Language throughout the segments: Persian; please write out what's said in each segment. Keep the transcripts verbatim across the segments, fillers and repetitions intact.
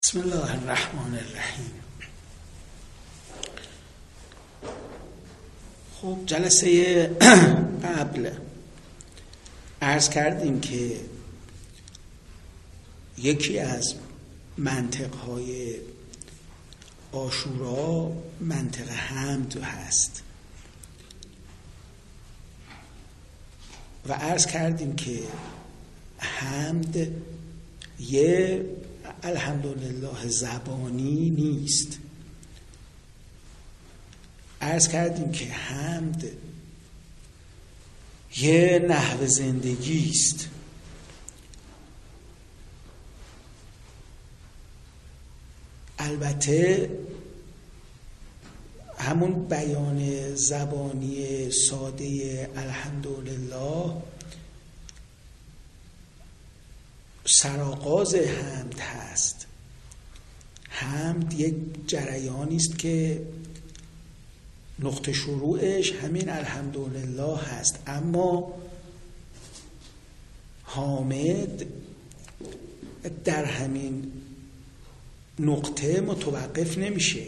بسم الله الرحمن الرحیم. خب جلسه قبل عرض کردیم که یکی از منطقهای عاشورا منطق حمد هست و عرض کردیم که حمد یه الحمدلله زبانی نیست. عرض کردیم که حمد یه نحو زندگی است. البته همون بیان زبانی ساده الحمدلله سرآغاز حمد هست. حمد یک جریانی است که نقطه شروعش همین الحمدلله هست، اما حامد در همین نقطه متوقف نمیشه.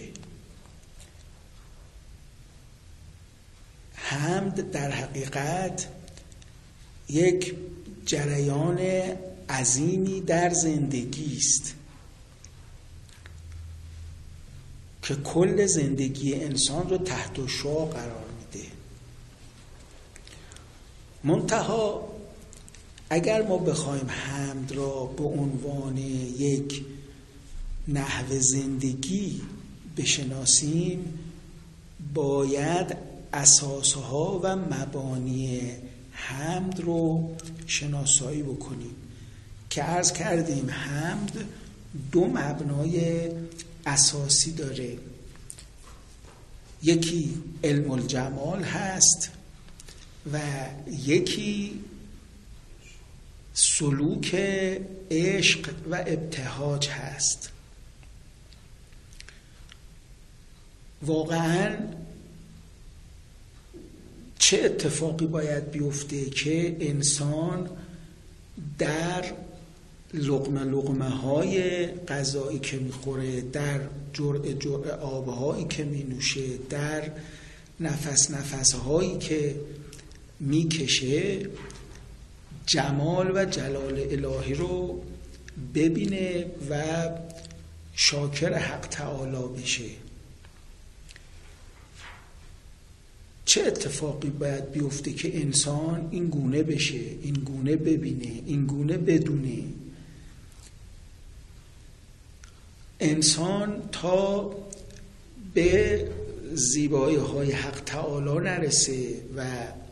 حمد در حقیقت یک جریان عظیمی در زندگی است که کل زندگی انسان رو تحت شعاع قرار میده. منتها اگر ما بخوایم حمد را به عنوان یک نحو زندگی بشناسیم، باید اساسها و مبانی حمد رو شناسایی بکنیم که عرض کردیم حمد دو مبنای اساسی داره. یکی علم الجمال هست و یکی سلوک عشق و ابتهاج هست. واقعاً چه اتفاقی باید بیفته که انسان در لقمه لقمه های غذایی که میخوره، در جرعه جرعه آبهایی که مینوشه، در نفس نفس هایی که میکشه جمال و جلال الهی رو ببینه و شاکر حق تعالی بشه؟ چه اتفاقی باید بیفته که انسان این گونه بشه، این گونه ببینه، این گونه بدونه؟ انسان تا به زیبایی های حق تعالی نرسه و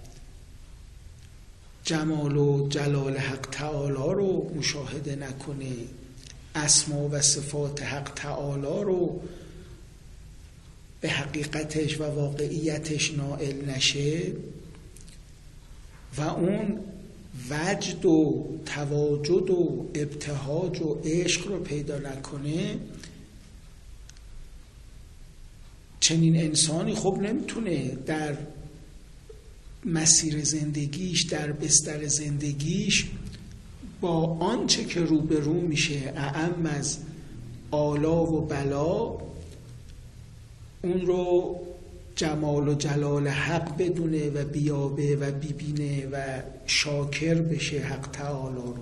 جمال و جلال حق تعالی رو مشاهده نکنه، اسما و صفات حق تعالی رو به حقیقتش و واقعیتش نائل نشه و اون وجد و تواجد و ابتهاج و عشق رو پیدا نکنه، چنین انسانی خب نمیتونه در مسیر زندگیش، در بستر زندگیش با آنچه که روبرو میشه اعم از آلا و بلا اون رو جمال و جلال حق بدونه و بیابه و ببینه و شاکر بشه حق تعالی رو.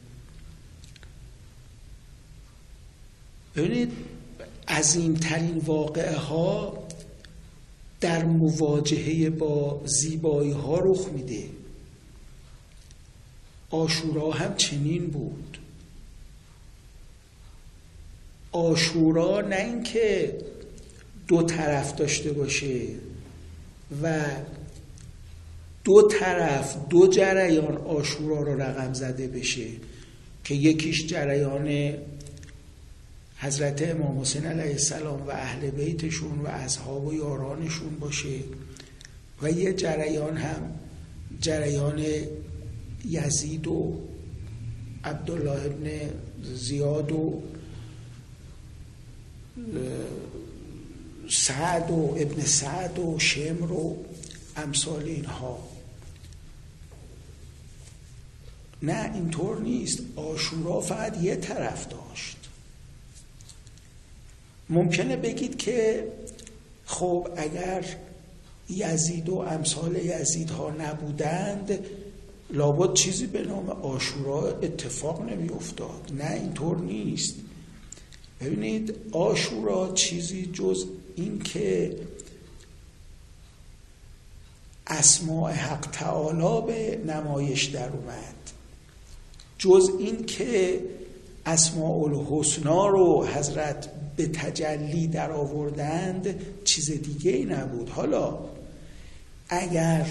ببینید عظیمترین واقعه ها در مواجهه با زیبایی ها رخ میده. عاشورا هم چنین بود. عاشورا نه اینکه دو طرف داشته باشه و دو طرف دو جریان عاشورا رو رقم زده بشه که یکیش جریان حضرت امام حسین علیه السلام و اهل بیتشون و اصحاب و یارانشون باشه و یه جریان هم جریان یزید و عبدالله ابن زیاد و سعد و ابن سعد و شمر و امثال اینها. نه اینطور نیست. عاشورا فقط یه طرف داشت. ممکنه بگید که خب اگر یزید و امثال یزیدها نبودند لابد چیزی به نام عاشورا اتفاق نمی افتاد. نه، اینطور نیست. ببینید عاشورا چیزی جز این که اسماء حق تعالی به نمایش در اومد، جز این که اسماء الحسنا رو حضرت به تجلی در آوردند، چیز دیگه ای نبود. حالا اگر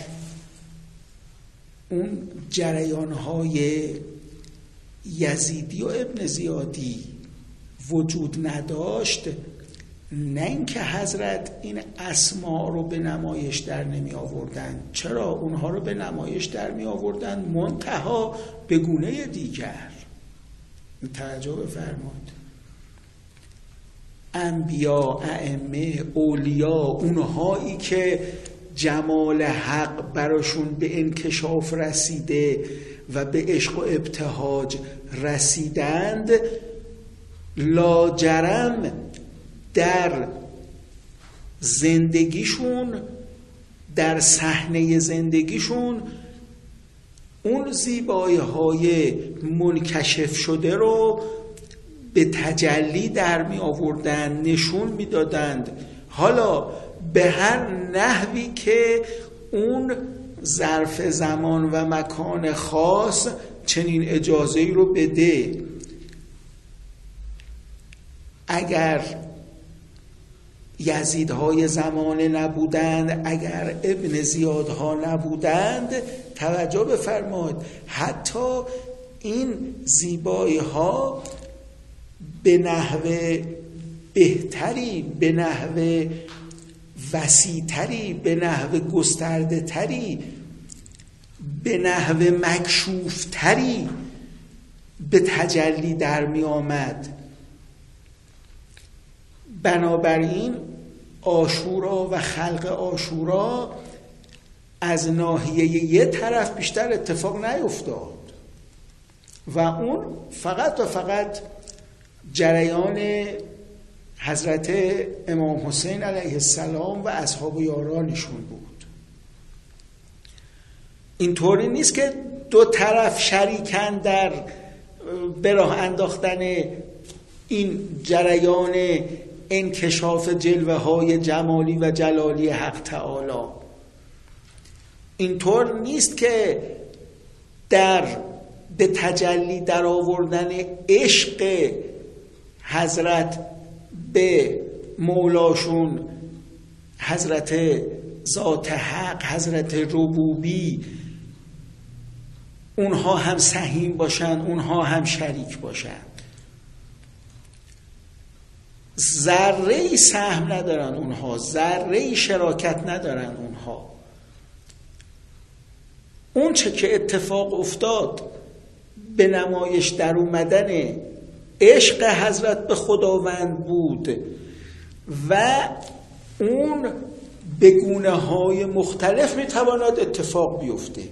اون جریان‌های یزیدی و ابن زیادی وجود نداشت، نه اینکه حضرت این اسما رو به نمایش در نمی آوردن. چرا؟ اونها رو به نمایش در می آوردن، منتها به گونه دیگر. توجه بفرمایید، انبیا، ائمه، اولیا، اونهایی که جمال حق براشون به انکشاف رسیده و به عشق و ابتهاج رسیدند، لاجرم در زندگیشون، در صحنه زندگیشون اون زیبایی های منکشف شده رو به تجلی در می آوردند، نشون می دادند. حالا به هر نحوی که اون ظرف زمان و مکان خاص چنین اجازه‌ای رو بده. اگر یزیدهای زمانه نبودند، اگر ابن زیادها نبودند، توجه بفرمایید، حتی این زیبایی ها به نحو بهتری، به نحو وسیع‌تری، به نحو گسترده تری، به نحو مکشوف تری به تجلی در می آمد. بنابراین عاشورا و خلق عاشورا از ناحیه یه طرف بیشتر اتفاق نیفتاد و اون فقط و فقط جریان حضرت امام حسین علیه السلام و اصحاب و یارانشون بود. اینطوری نیست که دو طرف شریکن در به راه انداختن این جریان انکشاف جلوه های جمالی و جلالی حق تعالی. اینطور نیست که در به تجلی در آوردن عشق حضرت به مولاشون، حضرت ذات حق، حضرت ربوبی، اونها هم سهیم باشن، اونها هم شریک باشن. ذره‌ای سهم ندارن اونها، ذره‌ای شراکت ندارن اونها. اون چه که اتفاق افتاد به نمایش در اومدن عشق حضرت به خداوند بود و اون به گونه‌های مختلف میتواند اتفاق بیفته.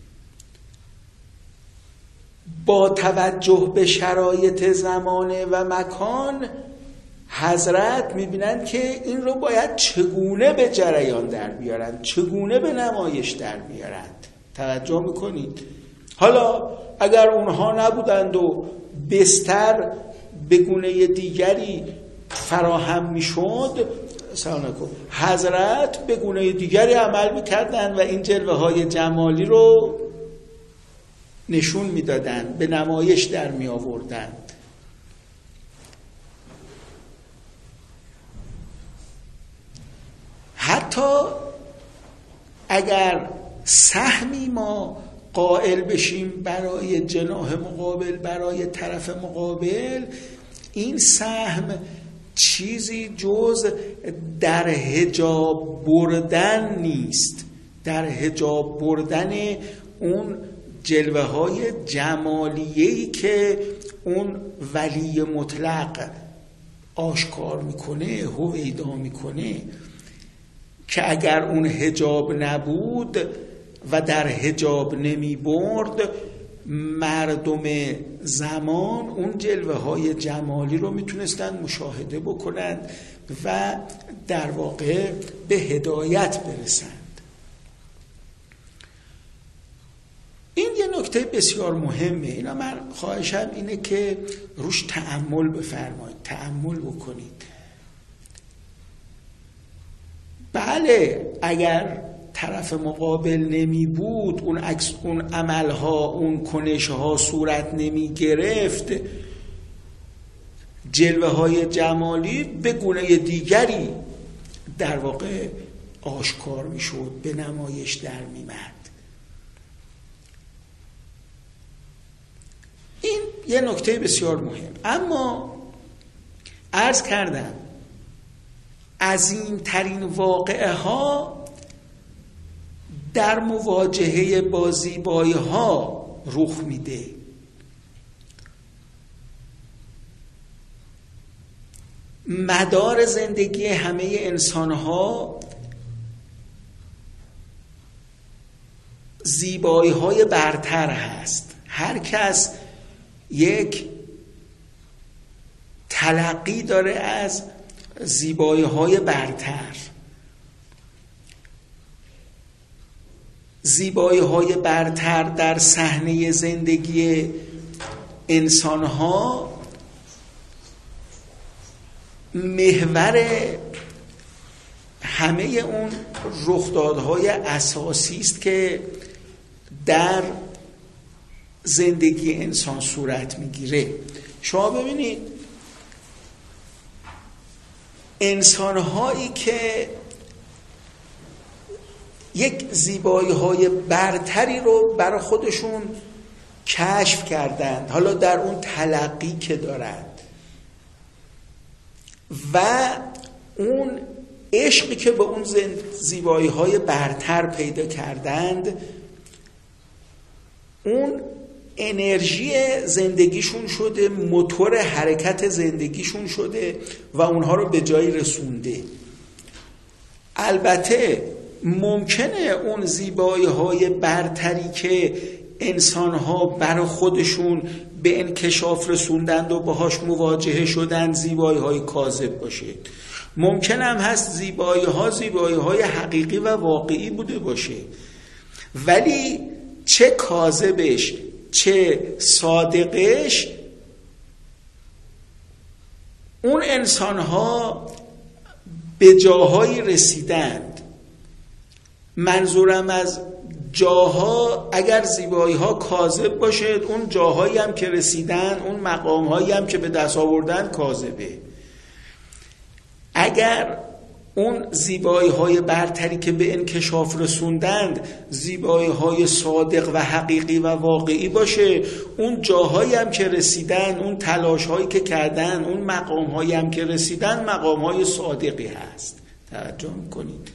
با توجه به شرایط زمانه و مکان حضرت میبینند که این رو باید چگونه به جریان در بیارند، چگونه به نمایش در بیارند. توجه میکنید؟ حالا اگر اونها نبودند و بستر به گونه دیگری فراهم میشد، سلام علیکم، حضرت به گونه دیگری عمل میکردند و این جلوه های جمالی رو نشون میدادند، به نمایش در می آوردند. حتی اگر سهمی ما قائل بشیم برای جناح مقابل، برای طرف مقابل، این سهم چیزی جز در حجاب بردن نیست، در حجاب بردن اون جلوه های جمالیه‌ای که اون ولی مطلق آشکار میکنه، هویدا میکنه، که اگر اون حجاب نبود و در حجاب نمی برد، مردم زمان اون جلوه های جمالی رو میتونستن مشاهده بکنند و در واقع به هدایت برسند. این یه نکته بسیار مهمه. اینا من خواهشم اینه که روش تأمل بفرمایید، تأمل بکنید. بله اگر طرف مقابل نمی بود، اون عکس، اون عملها، اون کنشها صورت نمی گرفت، جلوه های جمالی به گونه دیگری در واقع آشکار می شد، به نمایش در می مد. این یه نکته بسیار مهم. اما عرض کردم عظیم‌ترین واقعه ها در مواجهه با زیبایی ها رخ میده. مدار زندگی همه انسان ها زیبایی های برتر هست. هر کس یک تلقی داره از زیبایی های برتر. زیبایی های برتر در صحنه زندگی انسان ها محور همه اون رخدادهای اساسی است که در زندگی انسان صورت میگیره. شما ببینید انسان‌هایی که یک زیبایی‌های برتری رو برای خودشون کشف کردند، حالا در اون تلقی که دارند و اون عشقی که به اون زیبایی‌های برتر پیدا کردند، اون انرژی زندگیشون شده، موتور حرکت زندگیشون شده و اونها رو به جایی رسونده. البته ممکنه اون زیبایی‌های برتری که انسان‌ها برای خودشون به انکشاف رسوندند و باهاش مواجهه شدند زیبایی‌های کاذب باشه. ممکن هم هست زیبایی‌ها زیبایی‌های حقیقی و واقعی بوده باشه، ولی چه کاذبش چه صادقش اون انسان‌ها به جاهایی رسیدند. منظورم از جاها اگر زیبایی‌ها کاذب باشه، اون جاهایی هم که رسیدن، اون مقام‌هایی هم که به دست آوردن کاذبه. اگر اون زیبایی‌های برتری که به انکشاف رسوندند زیبایی‌های صادق و حقیقی و واقعی باشه، اون جاهایی هم که رسیدن، اون تلاش‌هایی که کردن، اون مقام‌هایی هم که رسیدن مقام‌های صادقی هست. توجه می‌کنید؟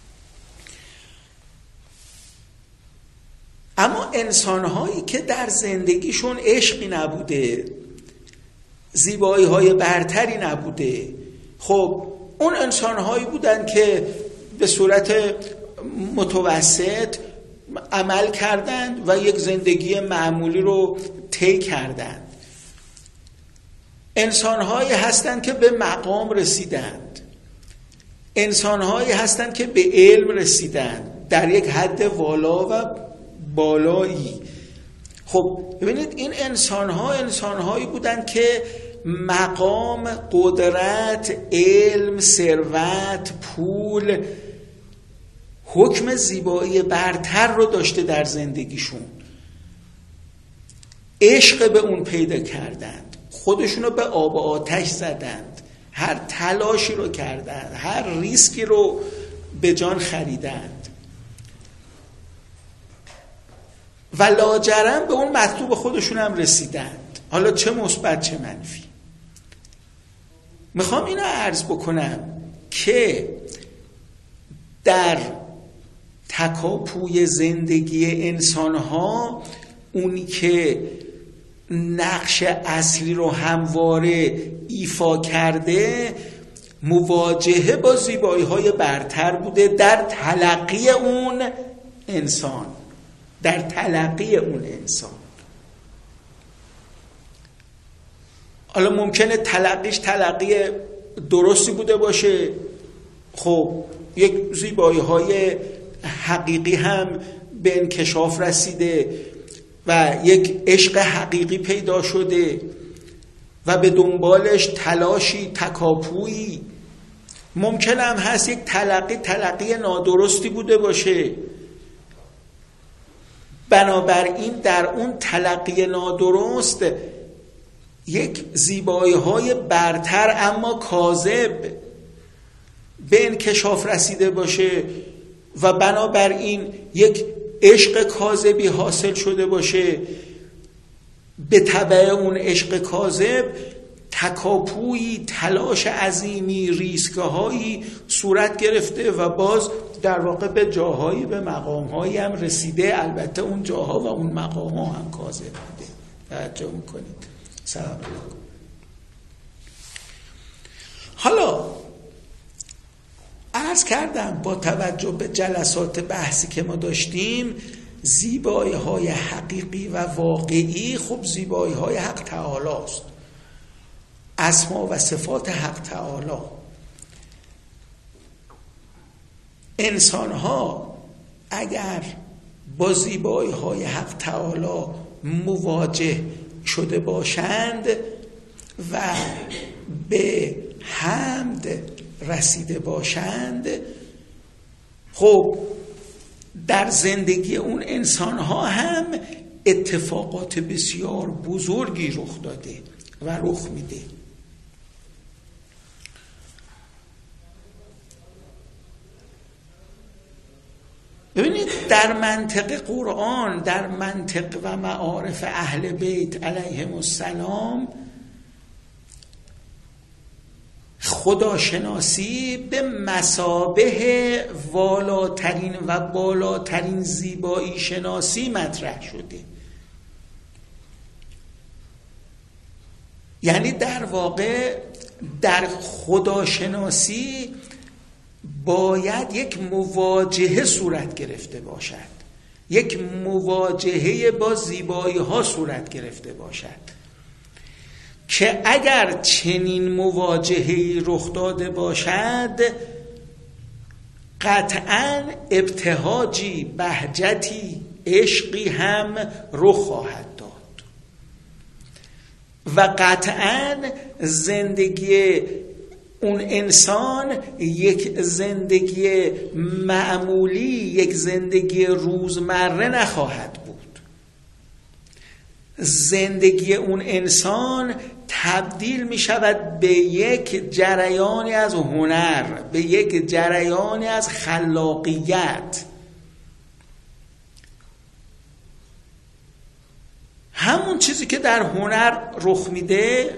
اما انسان‌هایی که در زندگیشون عشقی نبوده، زیبایی‌های برتری نبوده، خب اون انسان‌هایی بودن که به صورت متوسط عمل کردند و یک زندگی معمولی رو طی کردند. انسان‌هایی هستند که به مقام رسیدند. انسان‌هایی هستند که به علم رسیدند در یک حد والا و بالایی. خب ببینید این انسان‌ها انسان‌هایی بودند که مقام، قدرت، علم، ثروت، پول، حکم زیبایی برتر رو داشته در زندگیشون. عشق به اون پیدا کردند، خودشون رو به آب و آتش زدند، هر تلاشی رو کردند، هر ریسکی رو به جان خریدند و لاجرم به اون مطلوب خودشون هم رسیدند، حالا چه مثبت چه منفی. میخوام اینو عرض بکنم که در تکاپوی زندگی انسان‌ها اونی که نقش اصلی رو همواره ایفا کرده مواجهه با زیبایی‌های برتر بوده در تلقی اون انسان، در تلقی اون انسان. حالا ممکنه تلقیش تلقی درستی بوده باشه، خب یک زیبایی های حقیقی هم به انکشاف رسیده و یک عشق حقیقی پیدا شده و به دنبالش تلاشی، تکاپویی. ممکن هم هست یک تلقی تلقی نادرستی بوده باشه، بنابراین در اون تلقی نادرست یک زیبایی های برتر اما کاذب به انکشاف رسیده باشه و بنابراین یک عشق کاذبی حاصل شده باشه. به تبع اون عشق کاذب تکاپویی، تلاش عظیمی، ریسک‌هایی صورت گرفته و باز در واقع به جاهایی، به مقام‌هایی هم رسیده. البته اون جاها و اون مقام‌ها هم کاذب بوده. توجه می‌کنید؟ سلام علیکم. حالا عرض کردم با توجه به جلسات بحثی که ما داشتیم، زیبایی های حقیقی و واقعی خب زیبایی های حق تعالی است، اسما و صفات حق تعالی. انسان ها اگر با زیبایی های حق تعالی مواجه شده باشند و به حمد رسیده باشند، خب در زندگی اون انسان ها هم اتفاقات بسیار بزرگی رخ داده و رخ میده. ببینید در منطق قرآن، در منطق و معارف اهل بیت علیهم السلام، خداشناسی به مثابه والاترین و بالاترین زیبایی شناسی مطرح شده. یعنی در واقع در خداشناسی باید یک مواجهه صورت گرفته باشد، یک مواجهه با زیبایی ها صورت گرفته باشد که اگر چنین مواجهه‌ای رخ داده باشد قطعاً ابتهاجی، بهجتی، عشقی هم رخ خواهد داد و قطعاً زندگی اون انسان یک زندگی معمولی، یک زندگی روزمره نخواهد بود. زندگی اون انسان تبدیل می شود به یک جریانی از هنر، به یک جریانی از خلاقیت. همون چیزی که در هنر رخ میده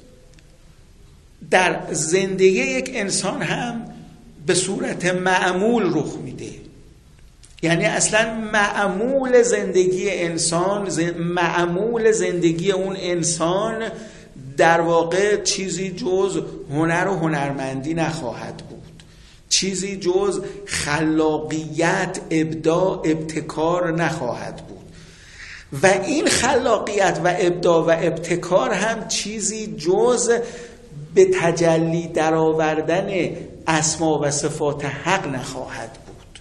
در زندگی یک انسان هم به صورت معمول رخ میده. یعنی اصلا معمول زندگی انسان، معمول زندگی اون انسان در واقع چیزی جز هنر و هنرمندی نخواهد بود، چیزی جز خلاقیت، ابداع، ابتکار نخواهد بود. و این خلاقیت و ابداع و ابتکار هم چیزی جز به تجلی درآوردن اسما و صفات حق نخواهد بود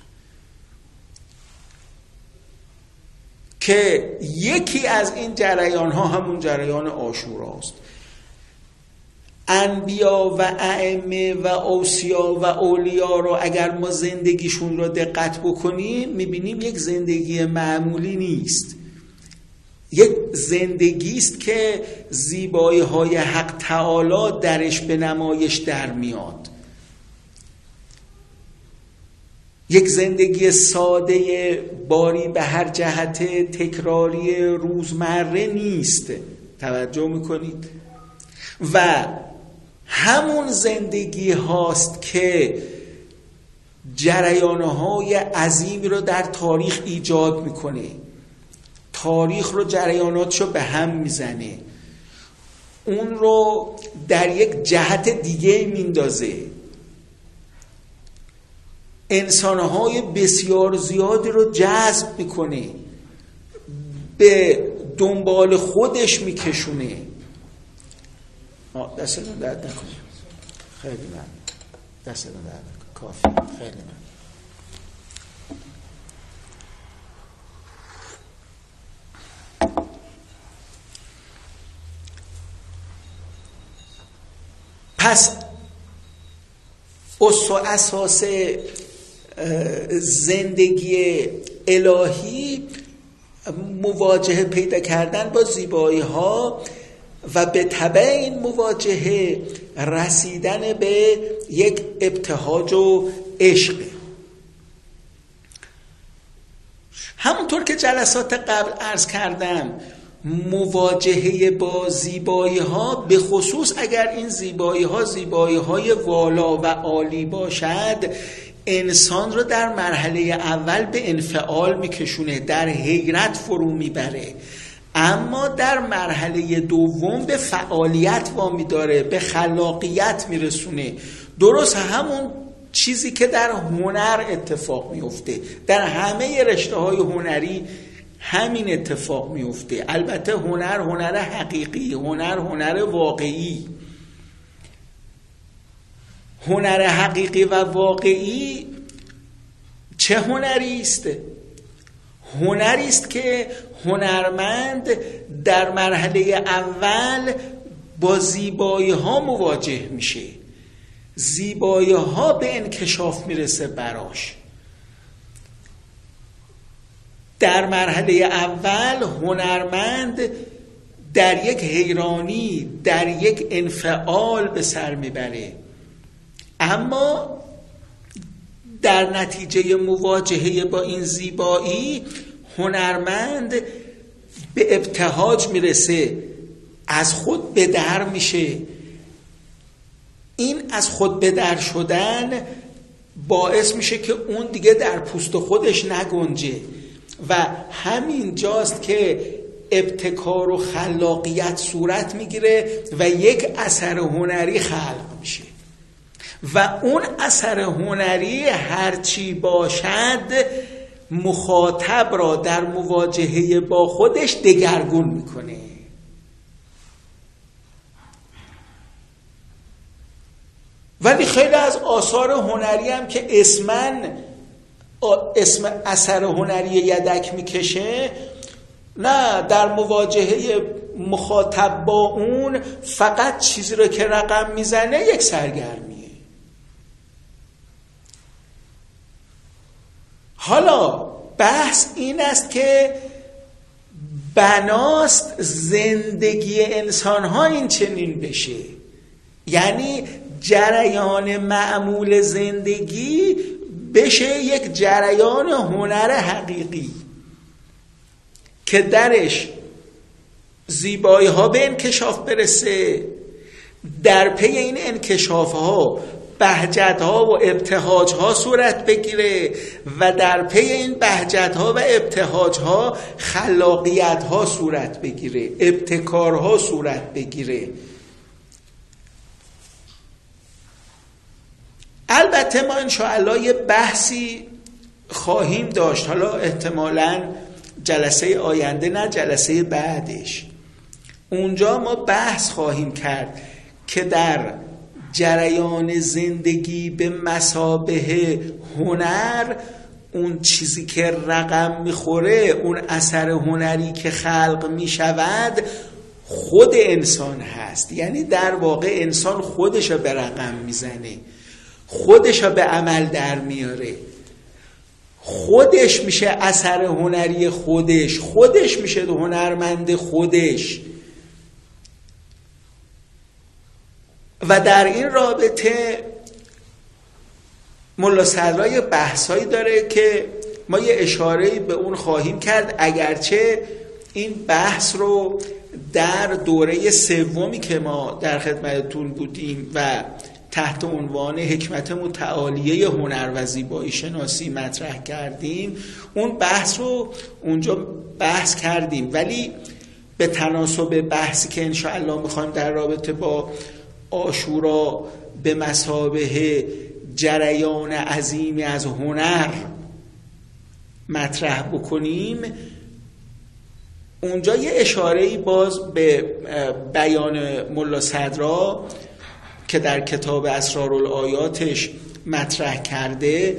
که یکی از این جریان ها همون جریان عاشوراست. انبیا و ائمه و اوصیا و اولیا رو اگر ما زندگیشون رو دقت بکنیم میبینیم یک زندگی معمولی نیست، یک زندگی است که زیبایی های حق تعالی درش به نمایش در میاد. یک زندگی ساده باری به هر جهت تکراری روزمره نیست. توجه میکنید؟ و همون زندگی هاست که جریانهای عظیمی رو در تاریخ ایجاد میکنه، تاریخ رو جریاناتشو به هم میزنه، اون رو در یک جهت دیگه میندازه، انسانهای بسیار زیادی رو جذب میکنه، به دنبال خودش میکشونه. دستتون درد نکنه. خیلی ممنون. دستتون درد نکنه. کافی. خیلی ممنون. پس اصل و اساس زندگی الهی مواجهه پیدا کردن با زیبایی ها و به تبع این مواجهه رسیدن به یک ابتهاج و عشق. همونطور که جلسات قبل عرض کردم، مواجهه با زیبایی ها به خصوص اگر این زیبایی ها زیبایی های والا و عالی باشد، انسان رو در مرحله اول به انفعال میکشونه، در حیرت فرو میبره، اما در مرحله دوم به فعالیت وامی داره، به خلاقیت میرسونه. درست همون چیزی که در هنر اتفاق میفته، در همه رشته های هنری همین اتفاق میفته. البته هنر هنر حقیقی، هنر هنر واقعی. هنر حقیقی و واقعی چه هنری است؟ هنری است که هنرمند در مرحله اول با زیبایی ها مواجه میشه، زیبایی ها به انکشاف میرسه براش. در مرحله اول هنرمند در یک حیرانی، در یک انفعال به سر میبره، اما در نتیجه مواجهه با این زیبایی هنرمند به ابتهاج میرسه، از خود به در میشه. این از خود به در شدن باعث میشه که اون دیگه در پوست خودش نگنجه و همین جاست که ابتکار و خلاقیت صورت میگیره و یک اثر هنری خلق میشه و اون اثر هنری هرچی باشد مخاطب را در مواجهه با خودش دگرگون میکنه. ولی خیلی از آثار هنری هم که اسمن اسم اثر هنری یدک میکشه، نه، در مواجهه مخاطب با اون فقط چیزی رو که رقم میزنه یک سرگرمیه. حالا بحث این است که بناست زندگی انسان ها این چنین بشه، یعنی جریان معمول زندگی بشه یک جریان هنر حقیقی که درش زیبایی ها به انکشاف برسه، در پی این انکشاف ها بهجت ها و ابتهاج ها صورت بگیره و در پی این بهجت ها و ابتهاج ها خلاقیت ها صورت بگیره، ابتکار ها صورت بگیره. البته ما انشاءالله یه بحثی خواهیم داشت، حالا احتمالاً جلسه آینده نه جلسه بعدش، اونجا ما بحث خواهیم کرد که در جریان زندگی به مثابه هنر اون چیزی که رقم میخوره، اون اثر هنری که خلق میشود خود انسان هست. یعنی در واقع انسان خودش رو به رقم میزنه، خودش رو به عمل در میاره، خودش میشه اثر هنری خودش، خودش میشه هنرمند خودش. و در این رابطه ملا صدرا بحثایی داره که ما یه اشاره‌ای به اون خواهیم کرد، اگرچه این بحث رو در دوره سومی که ما در خدمتتون بودیم و تحت عنوان حکمت متعالیه هنر و زیبایی شناسی مطرح کردیم، اون بحث رو اونجا بحث کردیم، ولی به تناسب بحثی که انشاءالله میخوایم در رابطه با عاشورا به مثابه جریان عظیمی از هنر مطرح بکنیم، اونجا یه اشاره‌ای باز به بیان ملا صدرا که در کتاب اسرارالآیاتش مطرح کرده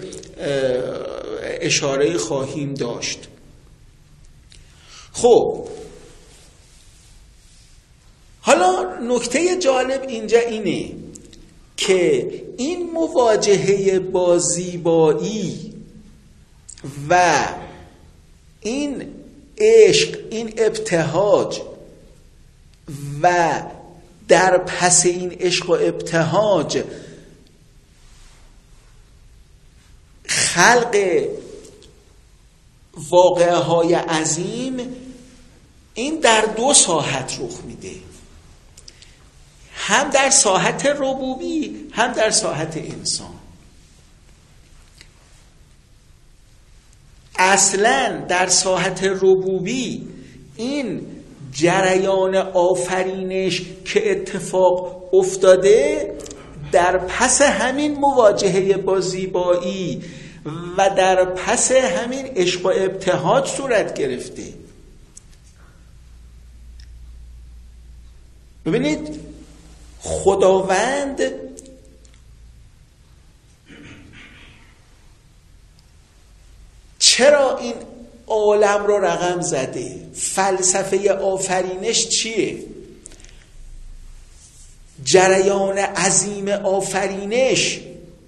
اشاره خواهیم داشت. خب حالا نکته جالب اینجا اینه که این مواجهه با زیبایی و این عشق، این ابتهاج و در پس این عشق و ابتهاج خلق واقعه های عظیم، این در دو ساحت رخ میده، هم در ساحت ربوبی هم در ساحت انسان. اصلا در ساحت ربوبی این جریان آفرینش که اتفاق افتاده در پس همین مواجهه با زیبایی و در پس همین عشق و ابتهاج صورت گرفته. ببینید خداوند چرا این عالم رو رقم زده؟ فلسفه آفرینش چیه؟ جریان عظیم آفرینش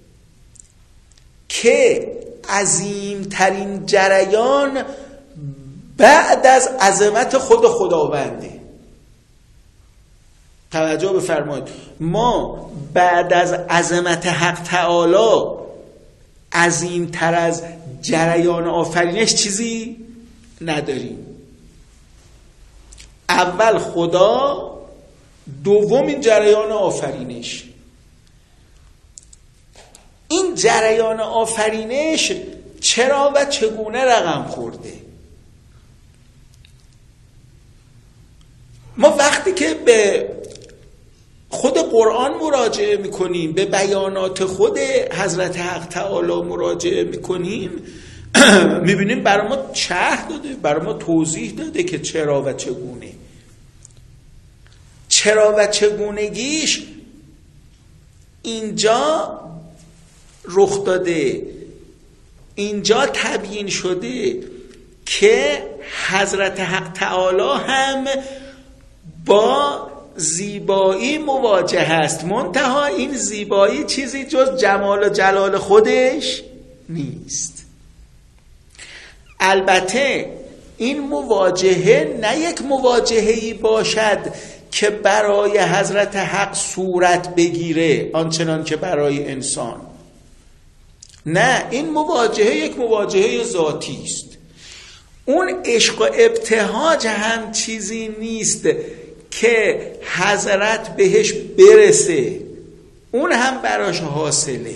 که عظیمترین جریان بعد از عظمت خود خداونده. توجه بفرمایید، ما بعد از عظمت حق تعالی عظیمتر از جریان آفرینش چیزی نداریم. اول خدا، دوم این جریان آفرینش. این جریان آفرینش چرا و چگونه رقم خورده؟ ما وقتی که به خود قرآن مراجعه میکنیم، به بیانات خود حضرت حق تعالی مراجعه میکنیم، میبینیم برای ما شرح داده، برای ما توضیح داده که چرا و چگونه. چرا و چگونگیش اینجا رخ داده، اینجا تبیین شده که حضرت حق تعالی هم با زیبایی مواجه است، منتها این زیبایی چیزی جز جمال و جلال خودش نیست. البته این مواجهه نه یک مواجهه‌ای باشد که برای حضرت حق صورت بگیره آنچنان که برای انسان. نه، این مواجهه یک مواجهه ذاتی است. اون عشق و ابتهاج هم چیزی نیست که حضرت بهش برسه، اون هم براش حاصله.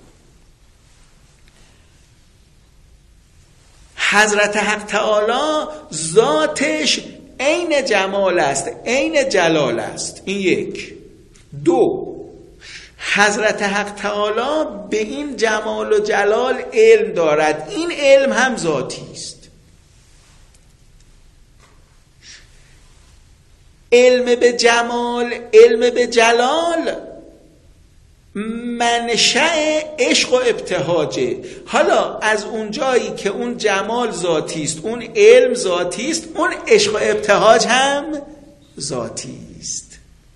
حضرت حق تعالی ذاتش عین جمال است، عین جلال است. این یک. دو، حضرت حق تعالی به این جمال و جلال علم دارد، این علم هم ذاتی است. علم به جمال، علم به جلال منشأ عشق و ابتهاجه. حالا از اون جایی که اون جمال ذاتی است، اون علم ذاتی است، اون عشق و ابتهاج هم ذاتی است.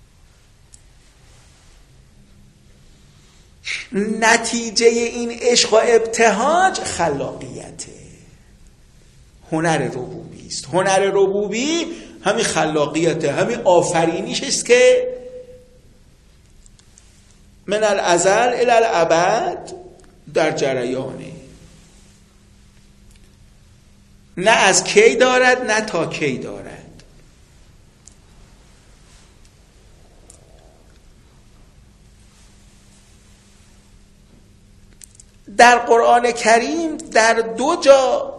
نتیجه این عشق و ابتهاج خلاقیته، هنر ربوبی است. هنر ربوبی همین خلاقیته، همین آفرینیش است که من الازل الی الابد در جریانه، نه از کی دارد نه تا کی دارد. در قرآن کریم در دو جا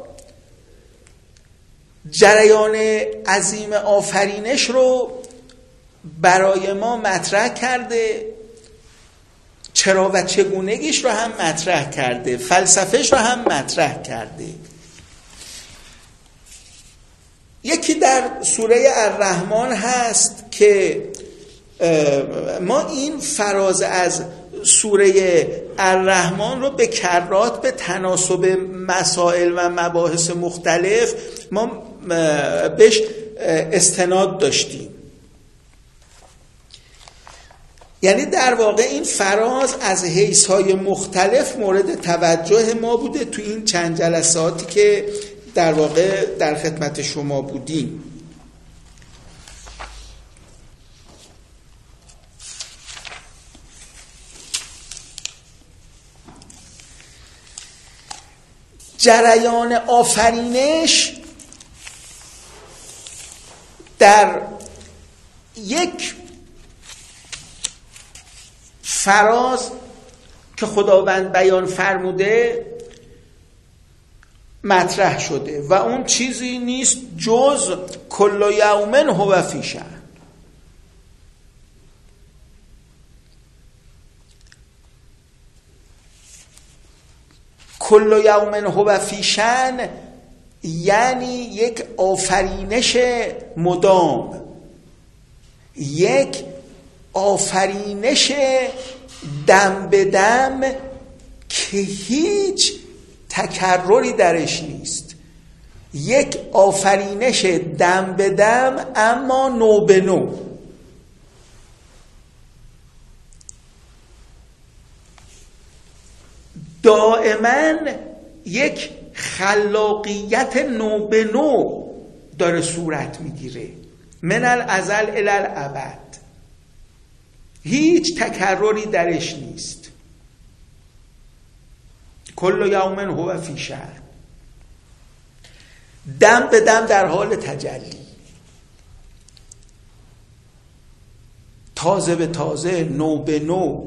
جریان عظیم آفرینش رو برای ما مطرح کرده، چرا و چگونگیش رو هم مطرح کرده، فلسفهش رو هم مطرح کرده. یکی در در سوره الرحمن هست که ما این فراز از سوره الرحمن رو به کرات به تناسب مسائل و مباحث مختلف ما بهش استناد داشتیم. یعنی در واقع این فراز از حیث‌های مختلف مورد توجه ما بوده تو این چند جلساتی که در واقع در خدمت شما بودیم. جریان آفرینش در یک فراز که خداوند بیان فرموده مطرح شده و اون چیزی نیست جز کل یوم هو فی شأن. کل یوم هو فی شأن یعنی یک آفرینش مدام، یک آفرینش دم به دم که هیچ تکرری درش نیست، یک آفرینش دم به دم اما نو به نو. دائما یک خلاقیت نو به نو داره صورت میگیره، من الازل الی الابد، هیچ تکرری درش نیست. کل یوم هو فی شأن، دم به دم در حال تجلی، تازه به تازه، نو به نو.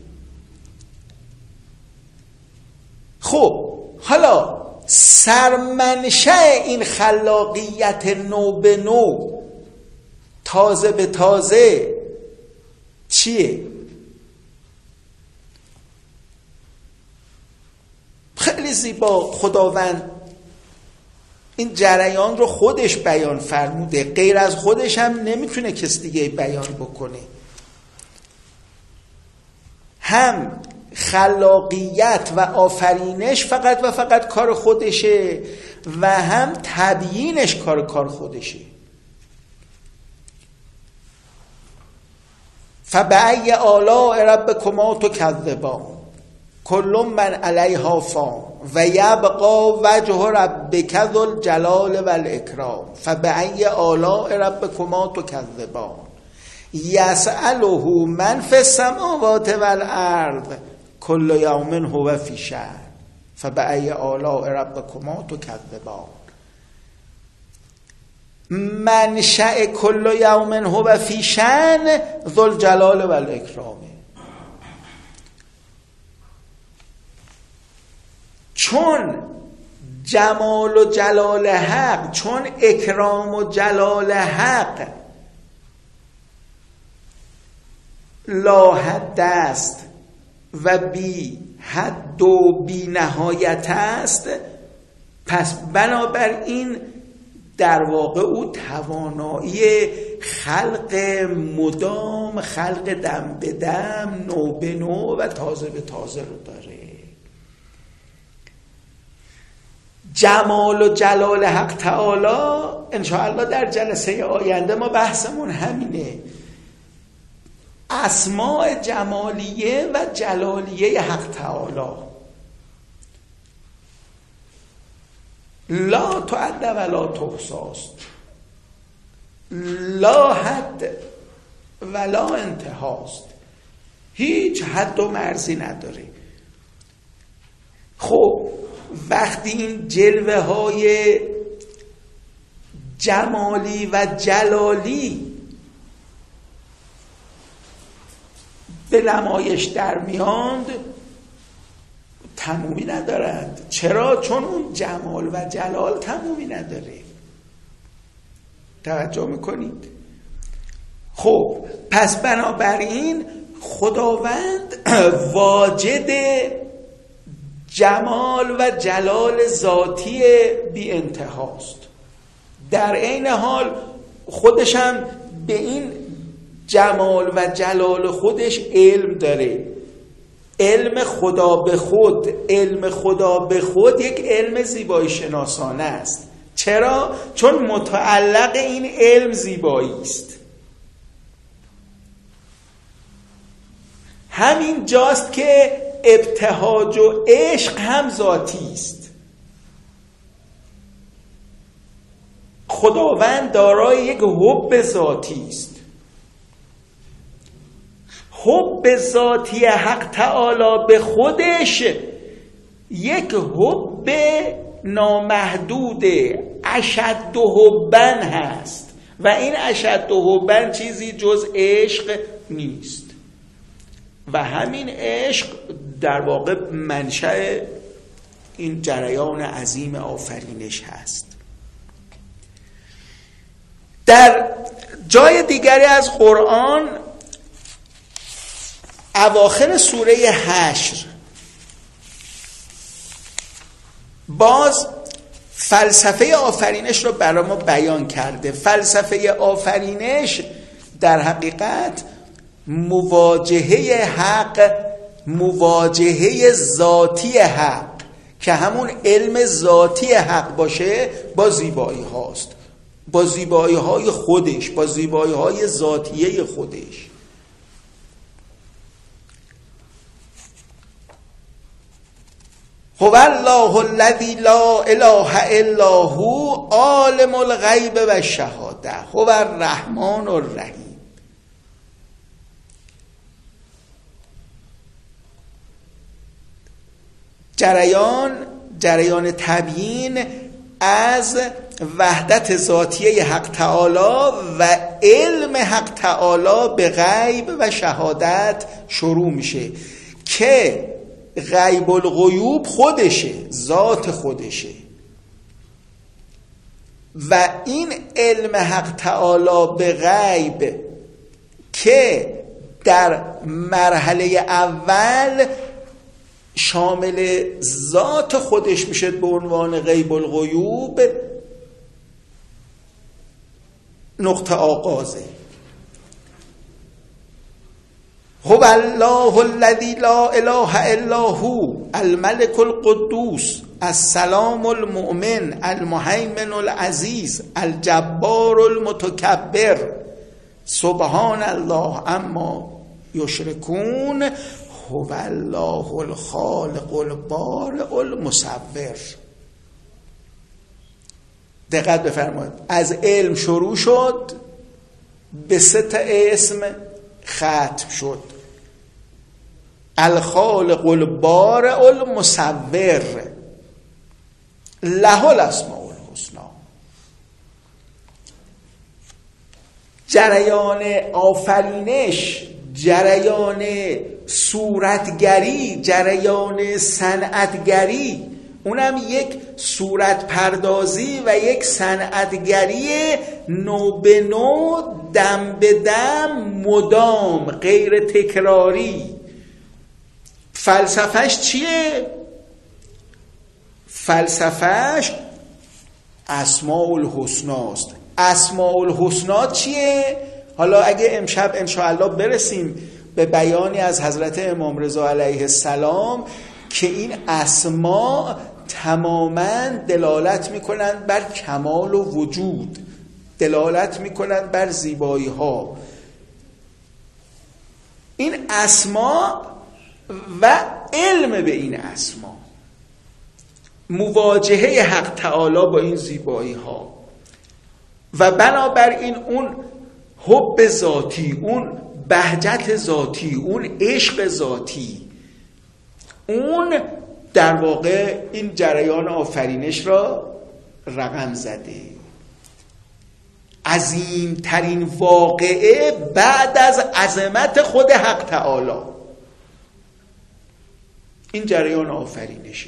خب حالا سرمنشأ این خلاقیت نو به نو، تازه به تازه چیه؟ خیلی زیبا خداوند این جریان رو خودش بیان فرموده، غیر از خودش هم نمیتونه کس دیگه بیان بکنه. هم خلاقیت و آفرینش فقط و فقط کار خودشه و هم تبیینش کار کار خودشه. فبأی آلاء ربکما تکذبان کل من علیها فان و یبقی وجه ربک ذو الجلال والاکرام فبأی آلاء ربکما تکذبان یسأله من فی السماوات والارض کل یوم هو فی شأن فبأی آلاء ربکما تکذبان. منشأ کل یوم هو فی شأن ذو الجلال والاکرام. چون جمال و جلال حق، چون اکرام و جلال حق لا حد است و بی حد و بی نهایت است، پس بنابراین در واقع او توانایی خلق مدام، خلق دم به دم، نو به نو و تازه به تازه رو داره. جمال و جلال حق تعالی انشاءالله در جلسه آینده ما بحثمون همینه، اسماء جمالیه و جلالیه حق تعالی لا تعد و لا تحصاست، لا حد و لا انتهاست، هیچ حد و مرزی نداره. خب وقتی این جلوه های جمالی و جلالی به نمایش در میاند تمومی ندارد. چرا؟ چون اون جمال و جلال تمومی نداره. توجه میکنید؟ خب پس بنابراین خداوند واجد جمال و جلال ذاتی بی انتهاست، در عین حال خودش هم به این جمال و جلال خودش علم داره. علم خدا به خود، علم خدا به خود یک علم زیبایی شناسانه است. چرا؟ چون متعلق این علم زیبایی است. همین جاست که ابتهاج و عشق هم ذاتی است. خداوند دارای یک حب ذاتی است. حب ذاتی حق تعالی به خودش یک حب نامحدود اشد حبن هست و این اشد حبن چیزی جز عشق نیست و همین عشق در واقع منشأ این جریان عظیم آفرینش هست. در جای دیگری از قرآن اواخر سوره حشر باز فلسفه آفرینش رو برای ما بیان کرده. فلسفه آفرینش در حقیقت مواجهه حق، مواجهه ذاتی حق که همون علم ذاتی حق باشه با زیبایی هاست، با زیبایی های خودش، با زیبایی های ذاتیه خودش. هو الله الذی لا اله الا هو عالم الغیب و الشهاده هو الرحمن الرحیم. جریان جریان تبیین از وحدت ذاتیه حق تعالی و علم حق تعالی به غیب و شهادت شروع میشه که غیب الغیوب خودشه، ذات خودشه و این علم حق تعالی به غیب که در مرحله اول شامل ذات خودش میشه به عنوان غیب الغیوب، نقطه آغازه. هو الله الذی لا اله الا هو الملك القدوس السلام المؤمن المهیمن العزیز الجبار المتکبر سبحان الله اما یشرکون هو الله الخالق البارئ المصور. دقت بفرمایید، از علم شروع شد به سه تا اسم ختم شد. الخالق البارئ المصور له الاسماء الحسنی. جریان آفرینش، جریان صورتگری، جریان صنعتگری، اونم یک صورت پردازی و یک صنعتگری نو به نو، دم به دم، مدام، غیر تکراری. فلسفهش چیه؟ فلسفهش اسماء الحسنا است. اسماء الحسنا چیه؟ حالا اگه امشب انشاءالله برسیم به بیانی از حضرت امام رضا علیه السلام که این اسما تماما دلالت میکنند بر کمال و وجود، دلالت میکنند بر زیبایی ها. این اسما و علم به این اسما، مواجهه حق تعالی با این زیبایی ها و بنابراین اون حب ذاتی، اون بهجت ذاتی، اون عشق ذاتی، اون در واقع این جریان آفرینش را رقم زده. عظیم ترین واقعه بعد از عظمت خود حق تعالی این جریان آفرینشه.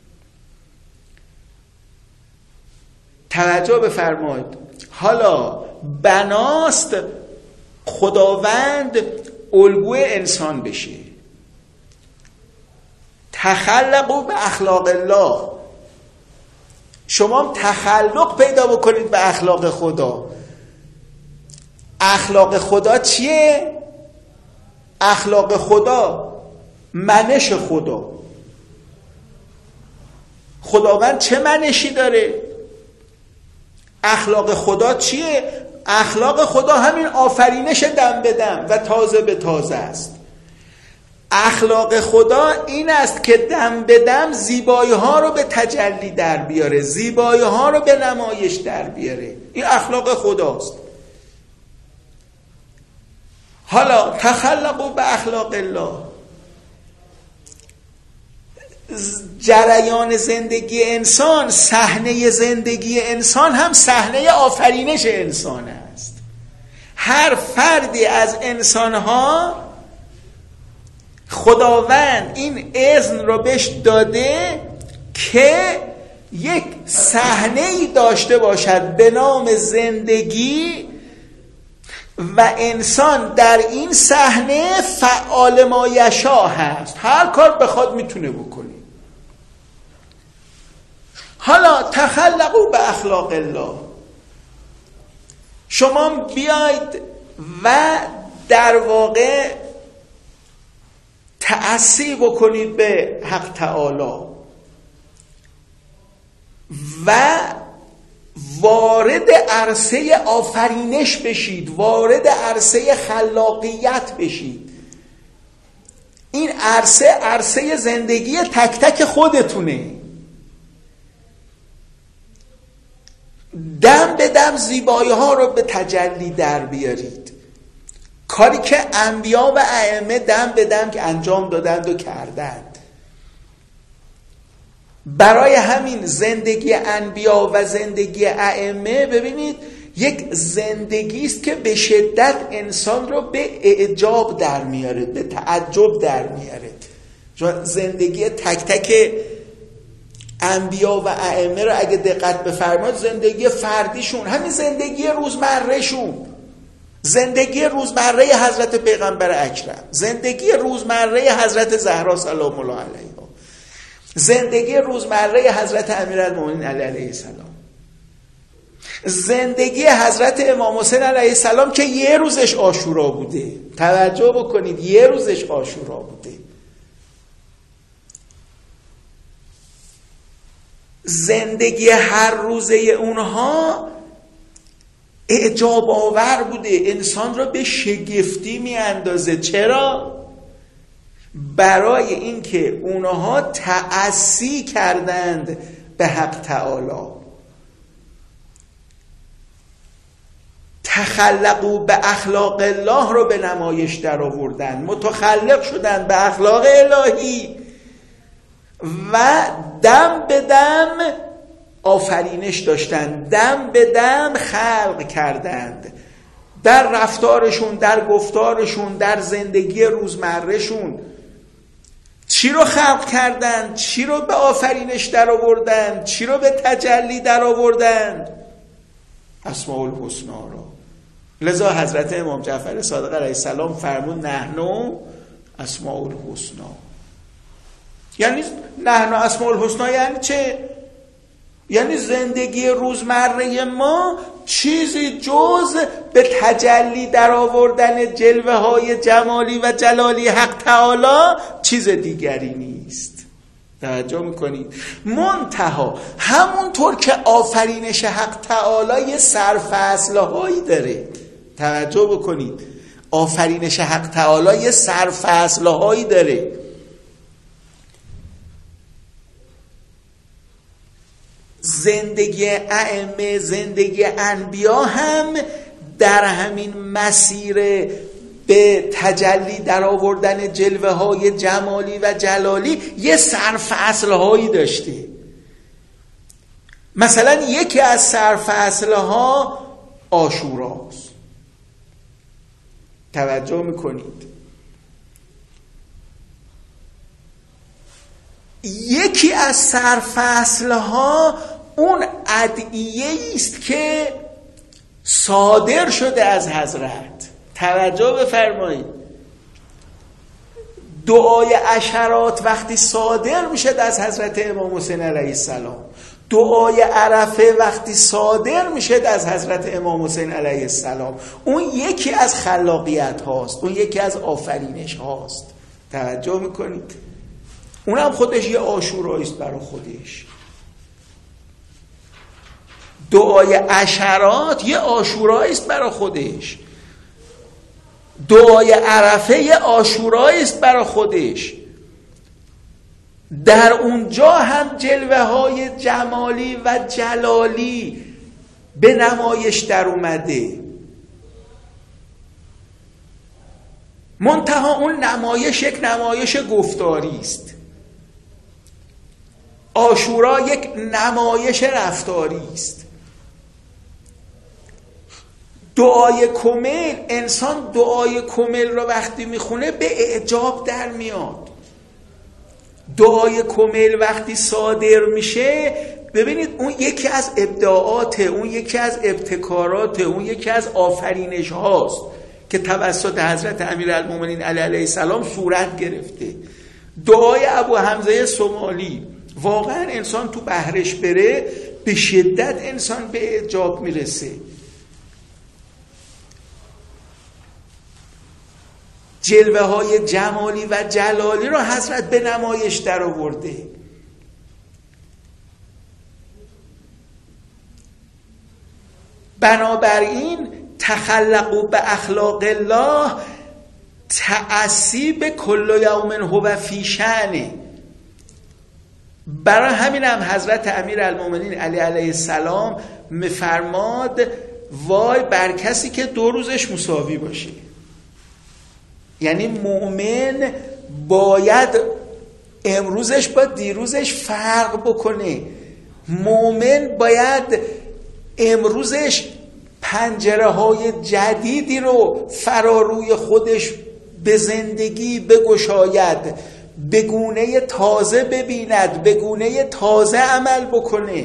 توجه بفرمایید، حالا بناست خداوند الگوی انسان بشه. تخلقوا به اخلاق الله، شما هم تخلق پیدا بکنید به اخلاق خدا. اخلاق خدا چیه؟ اخلاق خدا منش خدا. خداوند چه منشی داره؟ اخلاق خدا چیه؟ اخلاق خدا همین آفرینش دم به دم و تازه به تازه است. اخلاق خدا این است که دم به دم زیبایی ها رو به تجلی در بیاره، زیبایی ها رو به نمایش در بیاره. این اخلاق خداست. حالا تخلقوا به اخلاق الله. جریان زندگی انسان، صحنه زندگی انسان هم صحنه آفرینش انسان است. هر فردی از انسانها خداوند این اذن رو بهش داده که یک صحنه‌ای داشته باشد به نام زندگی و انسان در این صحنه فعال ما یشاء هست. هر کار بخواد میتونه بکنه. حالا تخلقوا به اخلاق الله. شما بیاید و در واقع تأسی بکنید به حق تعالی و وارد عرصه آفرینش بشید، وارد عرصه خلاقیت بشید. این عرصه عرصه زندگی تک تک خودتونه. دم به دم زیبایی ها رو به تجلی در بیارید. کاری که انبیا و ائمه دم به دم که انجام دادند و کردند. برای همین زندگی انبیا و زندگی ائمه ببینید یک زندگی است که به شدت انسان رو به اعجاب در میاره، به تعجب در میاره. چون زندگی تک تک انبیا و ائمه رو اگه دقت بفرمایید، زندگی فردیشون، همین زندگی روزمرهشون، زندگی روزمره حضرت پیغمبر اکرم، زندگی روزمره حضرت زهرا سلام الله علیها، زندگی روزمره حضرت امیرالمومنین علی علیه السلام، زندگی حضرت امام حسین علیه السلام که یه روزش عاشورا بوده. توجه بکنید، یه روزش عاشورا بوده. زندگی هر روزه اونها اعجاب آور بوده، انسان را به شگفتی می اندازه. چرا؟ برای اینکه اونها تأسی کردند به حق تعالی، تخلقوا به اخلاق الله رو به نمایش در آوردن، متخلق شدن به اخلاق الهی و دم به دم آفرینش داشتند، دم به دم خلق کردند در رفتارشون، در گفتارشون، در زندگی روزمرهشون. چی رو خلق کردند؟ چی رو به آفرینش در آوردند؟ چی رو به تجلی در آوردند؟ اسماء الحسنا رو. لذا حضرت امام جعفر صادق علیه السلام فرمود نحنو اسماء الحسنا. یعنی نحنو اسماء الحسنا یعنی چه؟ یعنی زندگی روزمره ما چیزی جز به تجلی در آوردن جلوه های جمالی و جلالی حق تعالی چیز دیگری نیست. توجه میکنید؟ منتها همونطور که آفرینش حق تعالی یه سرفصل هایی داره، توجه بکنید، آفرینش حق تعالی یه سرفصل هایی داره. زندگی ائمه، زندگی انبیا هم در همین مسیر به تجلی در آوردن جلوه های جمالی و جلالی یه سرفصل هایی داشته. مثلا یکی از سرفصل ها عاشوراست. توجه میکنید؟ یکی از سرفصل ها اون ادعیه است که صادر شده از حضرت. توجه بفرمایید، دعای عشرات وقتی صادر میشه از حضرت امام حسین علیه السلام، دعای عرفه وقتی صادر میشه از حضرت امام حسین علیه السلام، اون یکی از خلاقیت هاست، اون یکی از آفرینش هاست. توجه میکنید؟ اونم خودش یه عاشورایی است برای خودش. دعای عشرات یه عاشورایی است برای خودش. دعای عرفه یه عاشورایی است برای خودش. در اونجا هم جلوه های جمالی و جلالی به نمایش در اومده. منتها اون نمایش یک نمایش گفتاری است. عاشورا یک نمایش رفتاری است. دعای کمیل، انسان دعای کمیل را وقتی میخونه به اعجاب در میاد. دعای کمیل وقتی صادر میشه، ببینید اون یکی از ابداعات، اون یکی از ابتکارات، اون یکی از آفرینش هاست که توسط حضرت امیرالمومنین علی علیه السلام صورت گرفته. دعای ابو حمزه صومالی واقعا انسان تو بحرش بره به شدت انسان به اعجاب میرسه. جلوه های جمالی و جلالی را حضرت به نمایش در آورده. بنابراین تخلقوا به اخلاق الله تأسی به کل یوم هو فی شأنه. برای همین هم حضرت امیرالمومنین علی علیه السلام میفرماد وای بر کسی که دو روزش مساوی باشه. یعنی مؤمن باید امروزش با دیروزش فرق بکنه. مؤمن باید امروزش پنجره های جدیدی رو فراروی خودش به زندگی بگشاید، به گونه تازه ببیند، به گونه تازه عمل بکنه.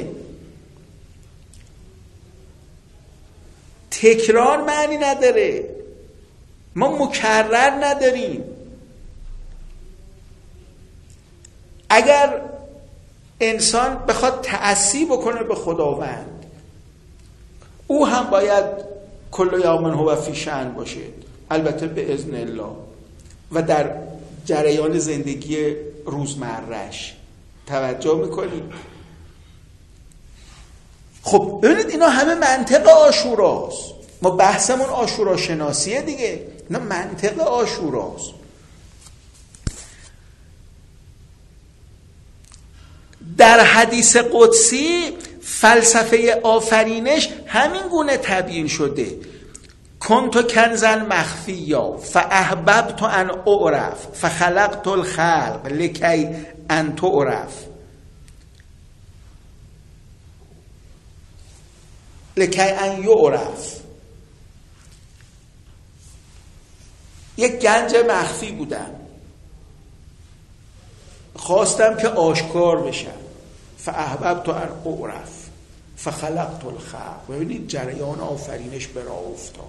تکرار معنی نداره، ما مکرر نداریم. اگر انسان بخواد تأسی بکنه به خداوند، او هم باید کل یوم هو فی شأن باشه، البته به اذن الله و در جریان زندگی روزمره‌اش. توجه میکنید؟ خب ببینید اینا همه منطق عاشوراست. ما بحثمون عاشورا شناسیه دیگه، نه منطق عاشوراست. در حدیث قدسی فلسفه آفرینش همین گونه تبیین شده. کنت کنزا مخفیا فاحببت ان اعرف فخلقت الخلق لکی ان تعرف لکی ان یعرف. یک گنج مخفی بودم، خواستم که آشکار بشم. فاحببت ان اعرف فخلقت الخلق. ببینید جریان آفرینش به راه افتاد.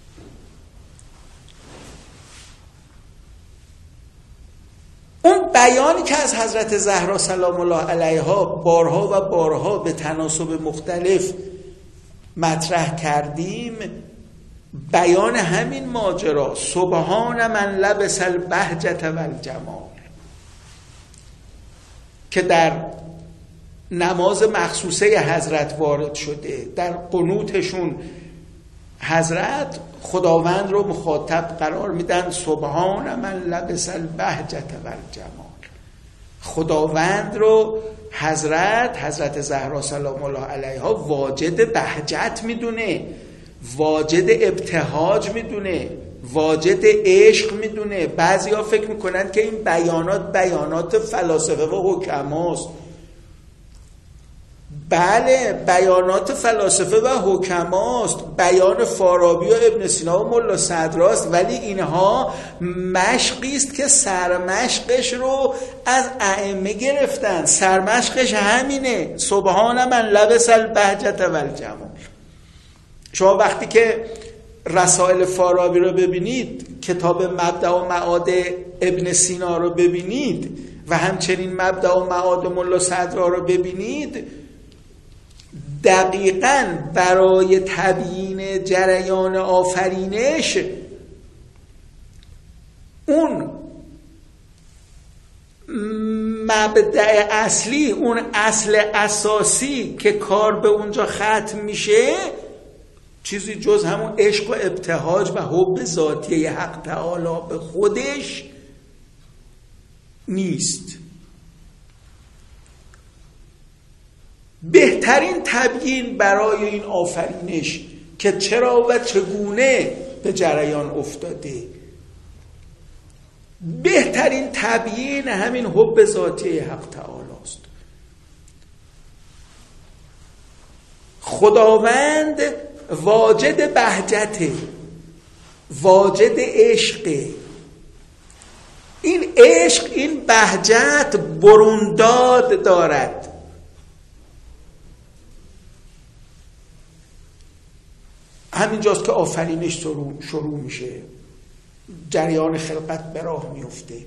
اون بیانی که از حضرت زهرا سلام الله علیها بارها و بارها به تناسب مختلف مطرح کردیم، بیان همین ماجرا سبحان من لبس البهجة والجمال که در نماز مخصوصه حضرت وارد شده. در قنوتشون حضرت خداوند رو مخاطب قرار میدن، سبحان من لبس البهجة والجمال. خداوند رو حضرت حضرت زهرا سلام الله علیها واجد بهجت میدونه، واجد ابتهاج میدونه، واجد عشق میدونه. بعضیا فکر میکنن که این بیانات بیانات فلاسفه و حکماست. بله بیانات فلاسفه و حکماست، بیان فارابی و ابن سینا و ملا صدراست، ولی اینها مشقی است که سرمشقش رو از ائمه گرفتن. سرمشقش همینه، سبحان من لبس البهجة والجمال. شما وقتی که رسائل فارابی رو ببینید، کتاب مبدأ و معاد ابن سینا رو ببینید و همچنین مبدأ و معاد ملا صدرا رو ببینید، دقیقاً برای تبیین جریان آفرینش اون مبدأ اصلی، اون اصل اساسی که کار به اونجا ختم میشه، چیزی جز همون عشق و ابتهاج و حب ذاتی حق تعالی به خودش نیست. بهترین تبیین برای این آفرینش که چرا و چگونه به جریان افتاده، بهترین تبیین همین حب ذاتی حق تعالی است. خداوند واجد بهجت، واجد عشق. این عشق، این بهجت برونداد دارد. همینجاست که آفرینش شروع میشه، جریان خلقت به راه میفته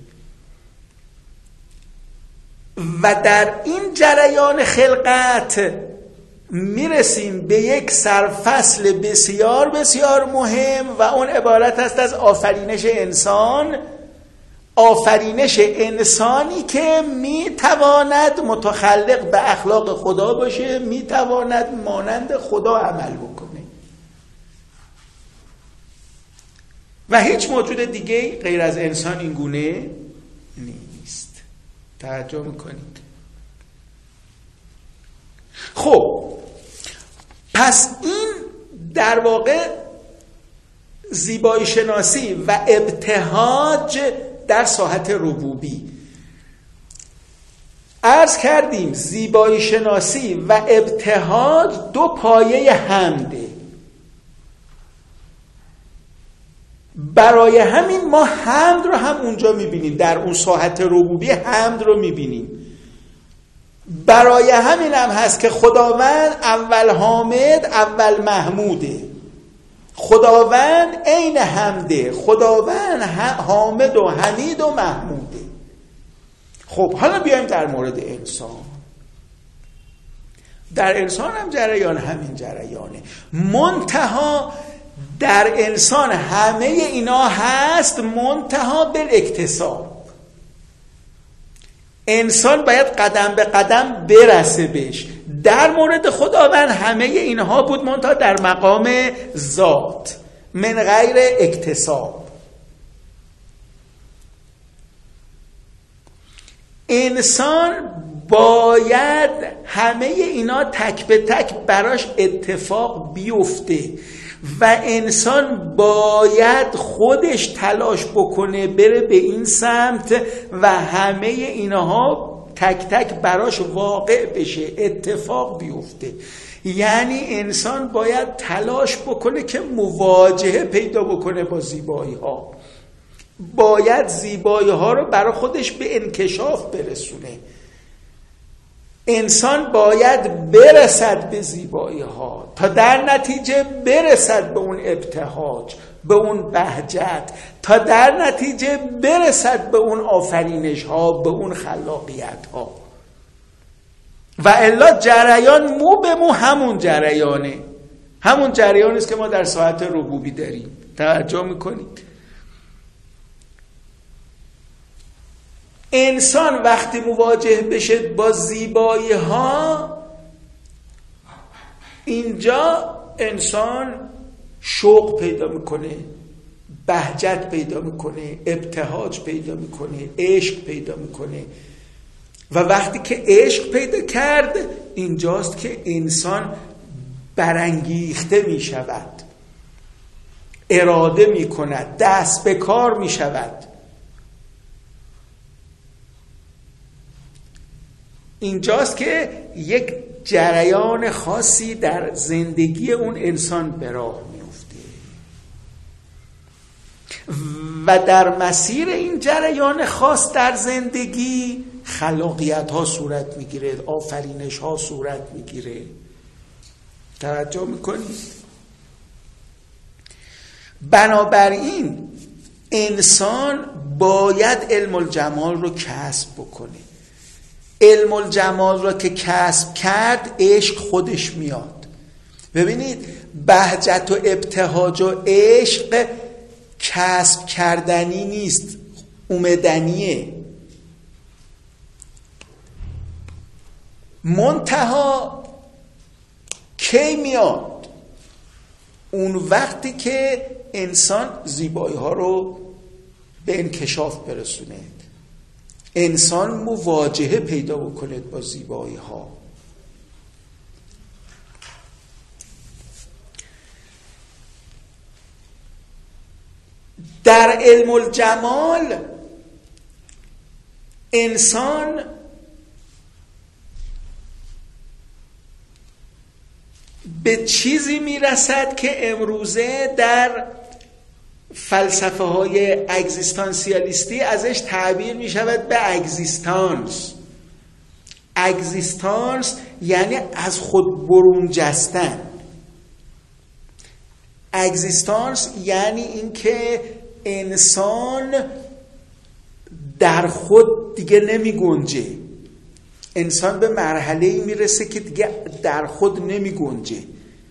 و در این جریان خلقت میرسیم به یک سرفصل بسیار بسیار مهم و اون عبارت است از آفرینش انسان. آفرینش انسانی که میتواند متخلق به اخلاق خدا باشه، میتواند مانند خدا عمل بکنه و هیچ موجود دیگه غیر از انسان این گونه نیست. توجه میکنید؟ خب پس این در واقع زیبایی شناسی و ابتهاج در ساحت ربوبی. عرض کردیم زیبایی شناسی و ابتهاج دو پایه حمده. برای همین ما حمد رو هم اونجا میبینیم، در اون ساحت ربوبی حمد رو میبینیم. برای همین هم هست که خداوند اول حامد اول محموده. خداوند عین حمده، خداوند حامد و حمید و محموده. خب حالا بیایم در مورد انسان. در انسان هم جریان همین جریانه، منتها در انسان همه اینا هست منتها بالاکتساب. انسان باید قدم به قدم برسه بهش. در مورد خداوند همه اینها بود منتها در مقام ذات، من غیر اکتساب. انسان باید همه اینا تک به تک براش اتفاق بیفته و انسان باید خودش تلاش بکنه بره به این سمت و همه اینها تک تک براش واقع بشه، اتفاق بیفته. یعنی انسان باید تلاش بکنه که مواجهه پیدا بکنه با زیبایی ها، باید زیبایی ها رو برای خودش به انکشاف برسونه. انسان باید برسد به زیبایی ها تا در نتیجه برسد به اون ابتهاج، به اون بهجت، تا در نتیجه برسد به اون آفرینش ها، به اون خلاقیت ها. و الا جریان مو به مو همون جریانه، همون جریانی است که ما در ساعت ربوبی داریم. توجه میکنید؟ انسان وقتی مواجه بشه با زیبایی ها، اینجا انسان شوق پیدا میکنه، بهجت پیدا میکنه، ابتهاج پیدا میکنه، عشق پیدا میکنه. و وقتی که عشق پیدا کرد، اینجاست که انسان برانگیخته میشود، اراده میکند، دست به کار میشود. اینجاست که یک جریان خاصی در زندگی اون انسان به راه میفته و در مسیر این جریان خاص در زندگی خلاقیت ها صورت میگیره، آفرینش ها صورت میگیره. توجه میکنید؟ بنابراین انسان باید علم الجمال رو کسب بکنه. علم الجمال را که کسب کرد عشق خودش میاد. ببینید بهجت و ابتهاج و عشق کسب کردنی نیست، اومدنیه. منتها کی میاد؟ اون وقتی که انسان زیبایی ها رو به انکشاف برسونه، انسان مواجهه پیدا بکنه با زیبایی ها. در علم الجمال انسان به چیزی میرسد که امروزه در فلسفه های اگزیستانسیالیستی ازش تعبیر می شود به اگزیستانس. اگزیستانس یعنی از خود برون جستن. اگزیستانس یعنی اینکه انسان در خود دیگه نمی گنجه. انسان به مرحله‌ای میرسه که دیگه در خود نمی گنجه.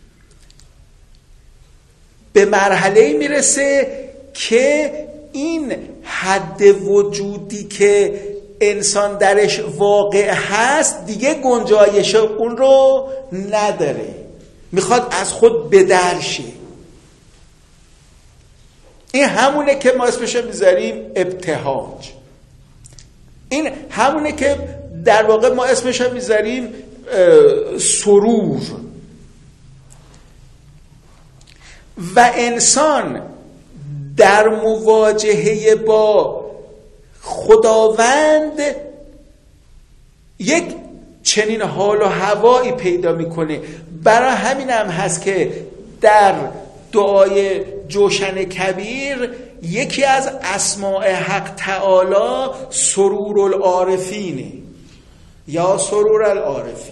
به مرحله‌ای میرسه که این حد وجودی که انسان درش واقع هست دیگه گنجایش اون رو نداره، میخواد از خود بدرشه. این همونه که ما اسمش میذاریم ابتهاج. این همونه که در واقع ما اسمش میذاریم سرور. و انسان در مواجهه با خداوند یک چنین حال و هوایی پیدا میکنه. برای همین هم هست که در دعای جوشن کبیر یکی از اسماء حق تعالی سرور العارفینه یا سرور العارفین.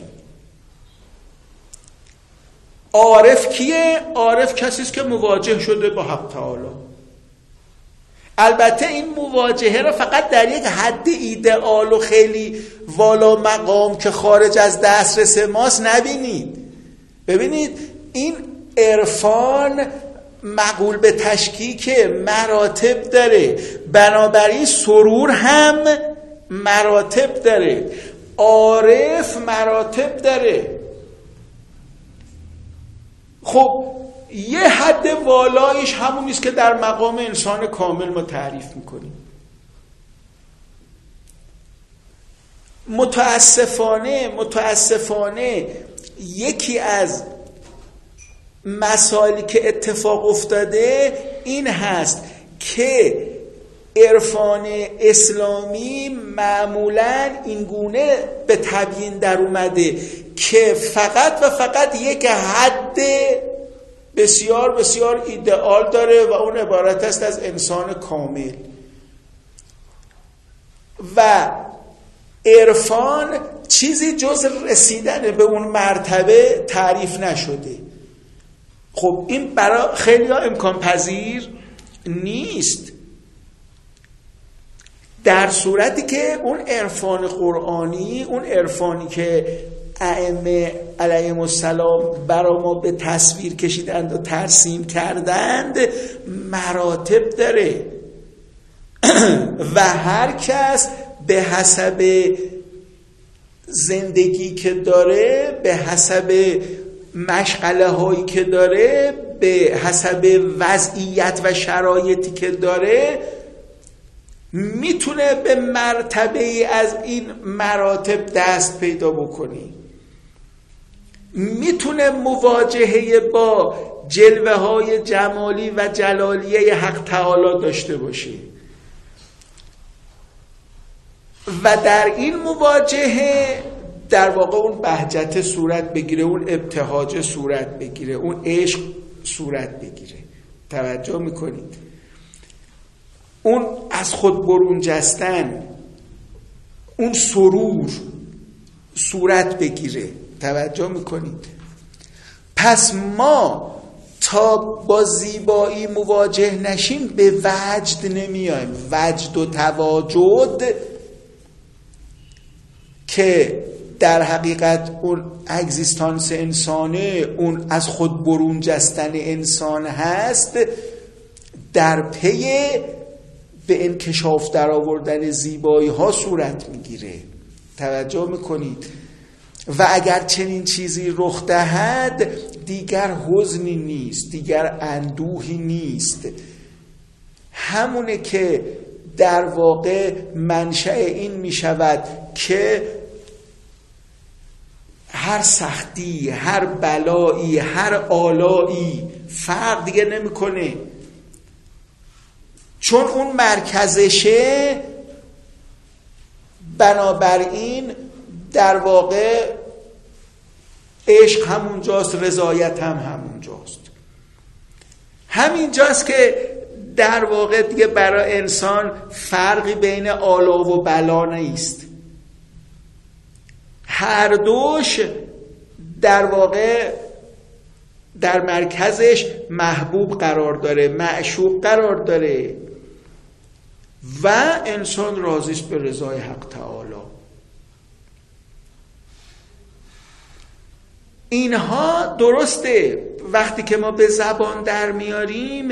عارف کیه؟ عارف کسی است که مواجه شده با حق تعالی. البته این مواجهه را فقط در یک حد ایدئال و خیلی والا مقام که خارج از دسترس ماست نبینید. ببینید این عرفان مقول به تشکیک مراتب داره، بنابراین سرور هم مراتب داره، عارف مراتب داره. خب یه حد والایش همون نیست که در مقام انسان کامل ما تعریف میکنیم. متاسفانه متاسفانه یکی از مسائلی که اتفاق افتاده این هست که عرفان اسلامی معمولاً اینگونه به تبیین در اومده که فقط و فقط یک حد بسیار بسیار ایدئال داره و اون عبارت است از انسان کامل. و عرفان چیزی جز رسیدن به اون مرتبه تعریف نشده. خب این برای خیلی ها امکان پذیر نیست، در صورتی که اون عرفان قرآنی، اون عرفانی که ائمه علیهم السلام برای ما به تصویر کشیدند و ترسیم کردند مراتب داره و هر کس به حسب زندگی که داره، به حسب مشغله هایی که داره، به حسب وضعیت و شرایطی که داره میتونه به مرتبه ای از این مراتب دست پیدا بکنی، میتونه مواجهه با جلوه های جمالی و جلالیه حق تعالی داشته باشه و در این مواجهه در واقع اون بهجت صورت بگیره، اون ابتهاج صورت بگیره، اون عشق صورت بگیره. توجه میکنید؟ اون از خود برون جستن، اون سرور صورت بگیره. توجه میکنید؟ پس ما تا با زیبایی مواجه نشیم به وجد نمیایم. وجد و تواجد که در حقیقت اون اگزیستانس انسانه، اون از خود برون جستن انسان هست، در پی به انکشاف در آوردن زیبایی ها صورت میگیره. توجه میکنید؟ و اگر چنین چیزی رخ دهد دیگر حزنی نیست، دیگر اندوهی نیست، همونه که در واقع منشأ این میشود که هر سختی، هر بلایی، هر آلایی فرق دیگه نمیکنه، چون اون مرکزشه. بنابراین در واقع عشق همونجاست، رضایت هم همونجاست. همینجاست که در واقع دیگه برای انسان فرقی بین آلا و بلا نیست، هر دوش در واقع در مرکزش محبوب قرار داره، معشوق قرار داره و انسان راضی است به رضای حق تعالی. اینها درسته وقتی که ما به زبان در میاریم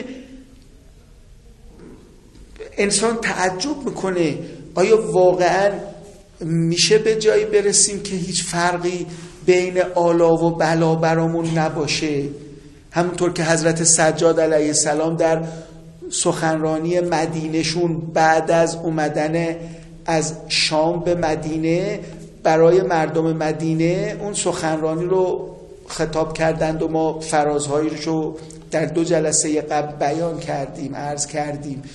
انسان تعجب میکنه آیا واقعا میشه به جایی برسیم که هیچ فرقی بین آلا و بلا برامون نباشه؟ همونطور که حضرت سجاد علیه السلام در سخنرانی مدینهشون بعد از اومدن از شام به مدینه برای مردم مدینه اون سخنرانی رو خطاب کردند و ما فرازهایی رو در دو جلسه قبل بیان کردیم، عرض کردیم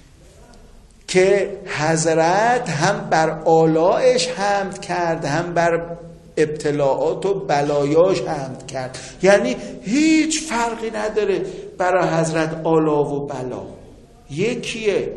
که حضرت هم بر آلایش حمد کرد، هم بر ابتلاعات و بلایاش حمد کرد. یعنی هیچ فرقی نداره برای حضرت آلا و بلا، یکیه.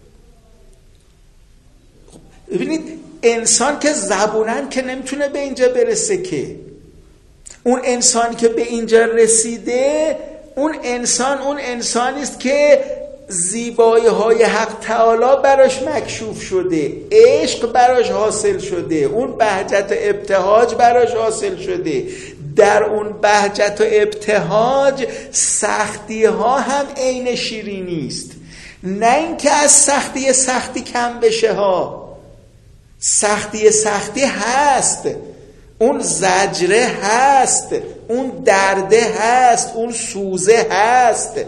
ببینید انسان که زبونن که نمیتونه به اینجا برسه، که اون انسانی که به اینجا رسیده اون انسان اون انسانی است که زیبایی های حق تعالی براش مکشوف شده، عشق براش حاصل شده، اون بهجت و ابتهاج براش حاصل شده. در اون بهجت و ابتهاج سختی ها هم عین شیرینی است، نه اینکه از سختی سختی کم بشه ها. سختی سختی هست، اون زجره هست، اون درده هست، اون سوزه هست،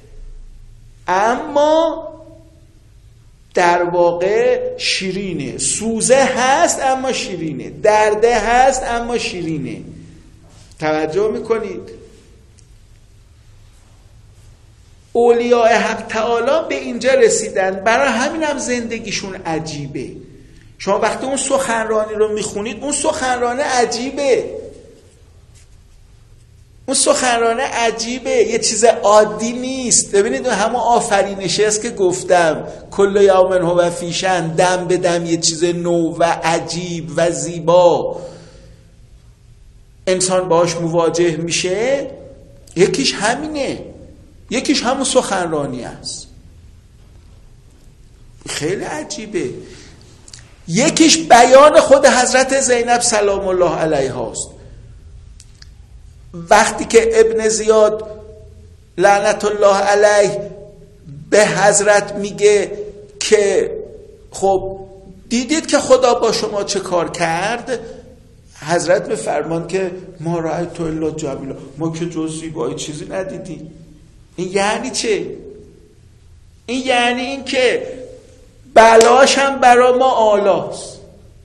اما در واقع شیرینه. سوزه هست اما شیرینه، درده هست اما شیرینه. توجه میکنید؟ اولیاء حق تعالی به اینجا رسیدن، برای همین هم زندگیشون عجیبه. شما وقتی اون سخنرانی رو میخونید اون سخنرانه عجیبه، اون سخنرانه عجیبه، یه چیز عادی نیست. ببینید همون آفرینشه است که گفتم کل یوم هو فی شأن، دم به دم یه چیز نو و عجیب و زیبا انسان باش مواجه میشه. یکیش همینه، یکیش همون سخنرانی است، خیلی عجیبه. یکیش بیان خود حضرت زینب سلام الله علیها است. وقتی که ابن زیاد لعنت الله علیه به حضرت میگه که خب دیدید که خدا با شما چه کار کرد، حضرت به فرمان که ما رأیت الا جمیلا، ما که جز زیبایی چیزی ندیدیم. این یعنی چه؟ این یعنی این که بلاش هم برا ما آلاست.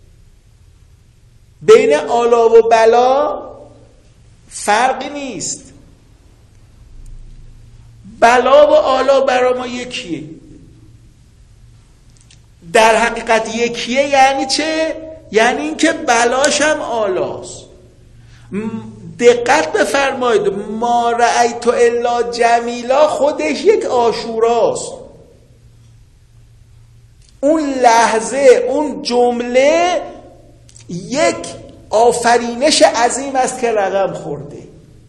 بین آلا و بلا فرقی نیست، بلا و آلا برا ما یکیه. در حقیقت یکیه یعنی چه؟ یعنی این که بلاش هم آلاست. دقت بفرمایید، ما رأیت الا جمیلا خودش یک عاشوراست. اون لحظه، اون جمله یک آفرینش عظیم است که رقم خورده.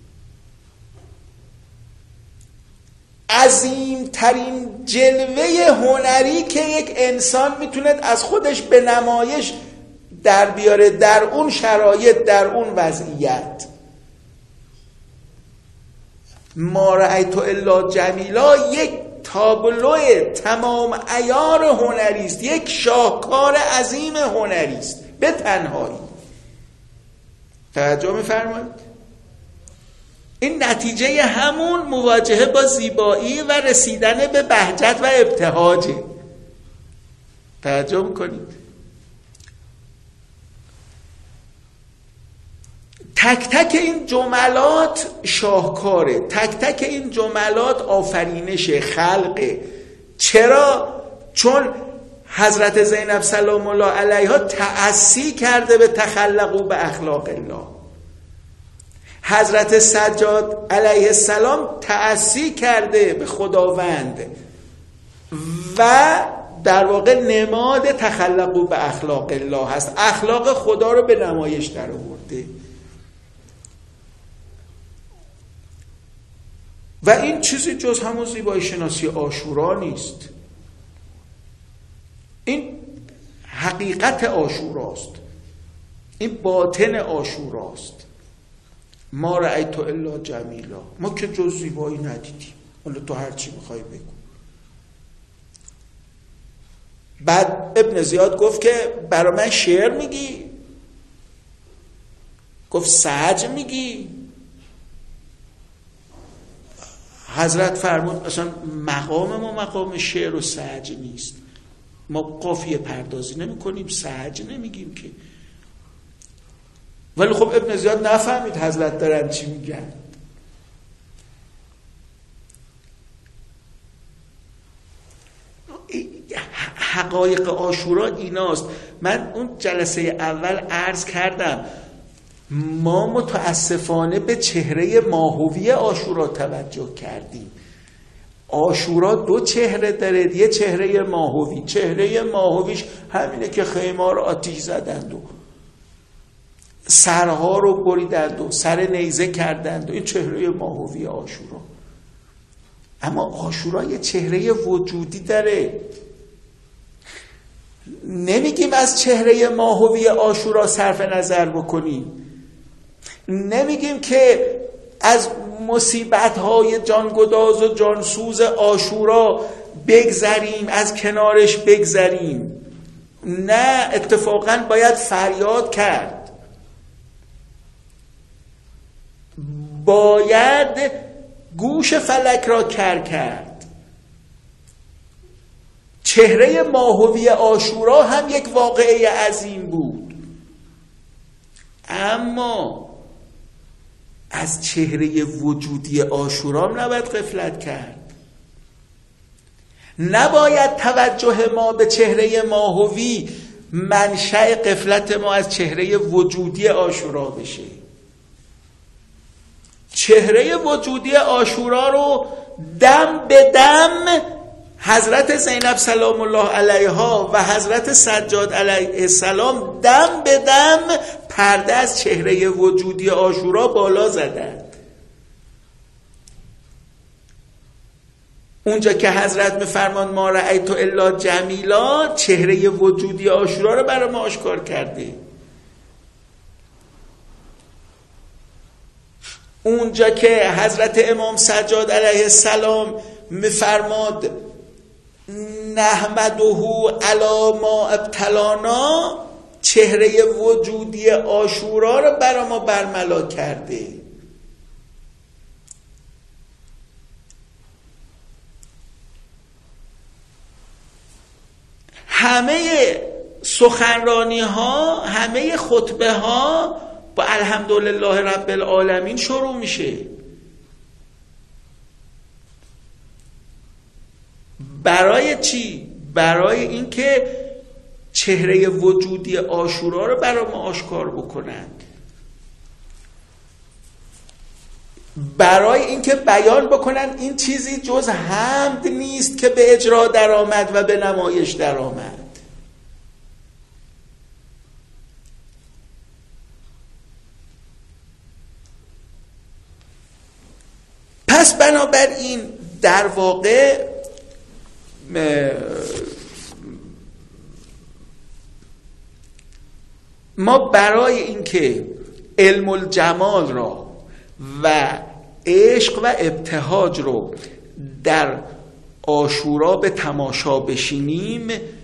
عظیم ترین جلوه هنری که یک انسان میتونه از خودش به نمایش در بیاره در اون شرایط، در اون وضعیت. ما رأیت الا جمیلا یک تابلو تمام عیار هنری است، یک شاهکار عظیم هنری است به تنهایی. توجه می‌فرمایید؟ این نتیجه همون مواجهه با زیبایی و رسیدن به بهجت و ابتهاجه. توجه می‌کنید؟ تک تک این جملات شاهکاره، تک تک این جملات آفرینش خلقه. چرا؟ چون حضرت زینب سلام الله علیها تأسی کرده به تخلقوا به اخلاق الله. حضرت سجاد علیه السلام تأسی کرده به خداوند و در واقع نماد تخلقوا به اخلاق الله هست. اخلاق خدا رو به نمایش در آورده. و این چیزی جز همون زیبایی شناسی عاشورا نیست. این حقیقت عاشوراست، این باطن عاشوراست. ما رأیت الا جمیلا، ما که جز زیبایی ندیدیم. حالا تو هر چی میخوای بگو. بعد ابن زیاد گفت که برای من شعر میگی؟ گفت سج میگی؟ حضرت فرمود اصلا مقام ما مقام شعر و سج نیست. ما قافیه پردازی نمی کنیم، سج نمیگیم که. ولی خب ابن زیاد نفهمید حضرت دارن چی میگن. حقایق عاشورا ایناست. من اون جلسه اول عرض کردم ما متاسفانه به چهره ماهوی عاشورا توجه کردیم. عاشورا دو چهره داره، یه چهره ماهوی. چهره ماهویش همینه که خیمه رو آتیش زدند و سرها رو بریدند و سر نیزه کردند و این چهره ماهوی عاشورا. اما عاشورا یه چهره وجودی داره. نمیگیم از چهره ماهوی عاشورا صرف نظر بکنیم، نمیگیم که از مصیبت‌های جانگداز و جانسوز عاشورا بگذریم، از کنارش بگذریم. نه، اتفاقاً باید فریاد کرد، باید گوش فلک را کر کرد. چهره ماهوی عاشورا هم یک واقعه عظیم بود، اما از چهره وجودی عاشورا نباید غفلت کرد. نباید توجه ما به چهره ماهوی منشأ غفلت ما از چهره وجودی عاشورا بشه. چهره وجودی عاشورا رو دم به دم حضرت زینب سلام الله علیها و حضرت سجاد علیه السلام دم به دم پرده از چهره وجودی عاشورا بالا زدند. اونجا که حضرت میفرمان ما رأیت الا جمیلا، چهره وجودی عاشورا رو برای ما آشکار کرده. اونجا که حضرت امام سجاد علیه السلام میفرماد نحمده علی ما ابتلانا، چهره وجودی عاشورا رو برای ما برملا کرده. همه سخنرانی ها، همه خطبه ها با الحمدلله رب العالمین شروع میشه. برای چی؟ برای اینکه چهره وجودی عاشورا رو برای ما آشکار بکنند، برای اینکه بیان بکنند این چیزی جز حمد نیست که به اجرا در آمد و به نمایش در آمد. پس بنابراین در واقع ما برای اینکه علم الجمال را و عشق و ابتهاج رو در عاشورا به تماشا بشینیم،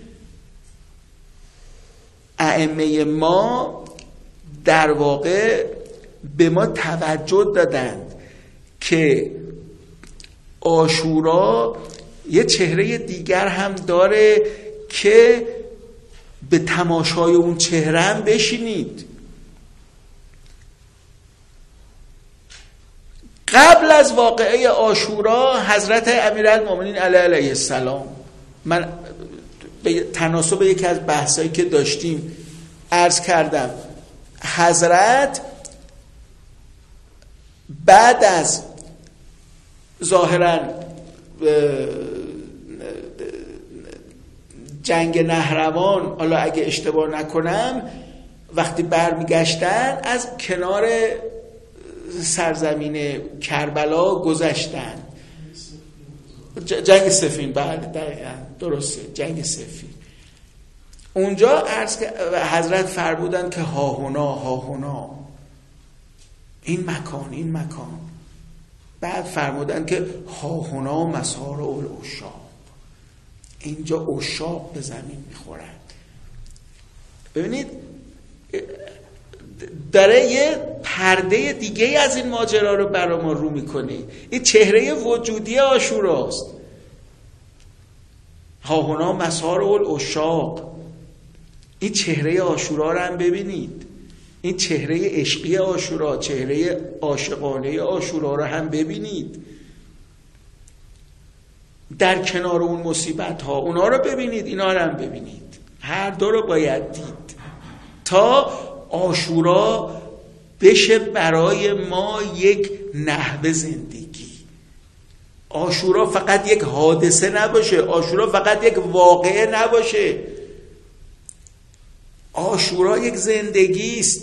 ائمه ما در واقع به ما توجه دادند که عاشورا یه چهره دیگر هم داره که به تماشای اون چهره هم بشینید. قبل از واقعه عاشورا حضرت امیرالمومنین علیه علیه السلام، من به تناسب یکی از بحثایی که داشتیم عرض کردم، حضرت بعد از ظاهراً جنگ نهروان، حالا اگه اشتباه نکنم، وقتی برمیگشتن از کنار سرزمین کربلا گذشتن، جنگ صفین، بله دقیقاً درسته، جنگ صفین. اونجا عرض حضرت فرمودن که هاهنا هاهنا، این مکان این مکان. بعد فرمودن که هاهنا مسار العشاق، اینجا عشاق به زمین میخورن. ببینید داره یه پرده دیگه از این ماجرا رو برای ما رو میکنه. این چهره وجودی عاشوراست. هاهنا مسار العشاق، این چهره عاشورا رو هم ببینید، این چهره عشقی عاشورا، چهره عاشقانه عاشورا رو هم ببینید. در کنار اون مصیبت ها اونا رو ببینید، اینا رو هم ببینید. هر دو رو باید دید تا عاشورا بشه برای ما یک نحوه زندگی. عاشورا فقط یک حادثه نباشه، عاشورا فقط یک واقعه نباشه، عاشورا یک زندگی است.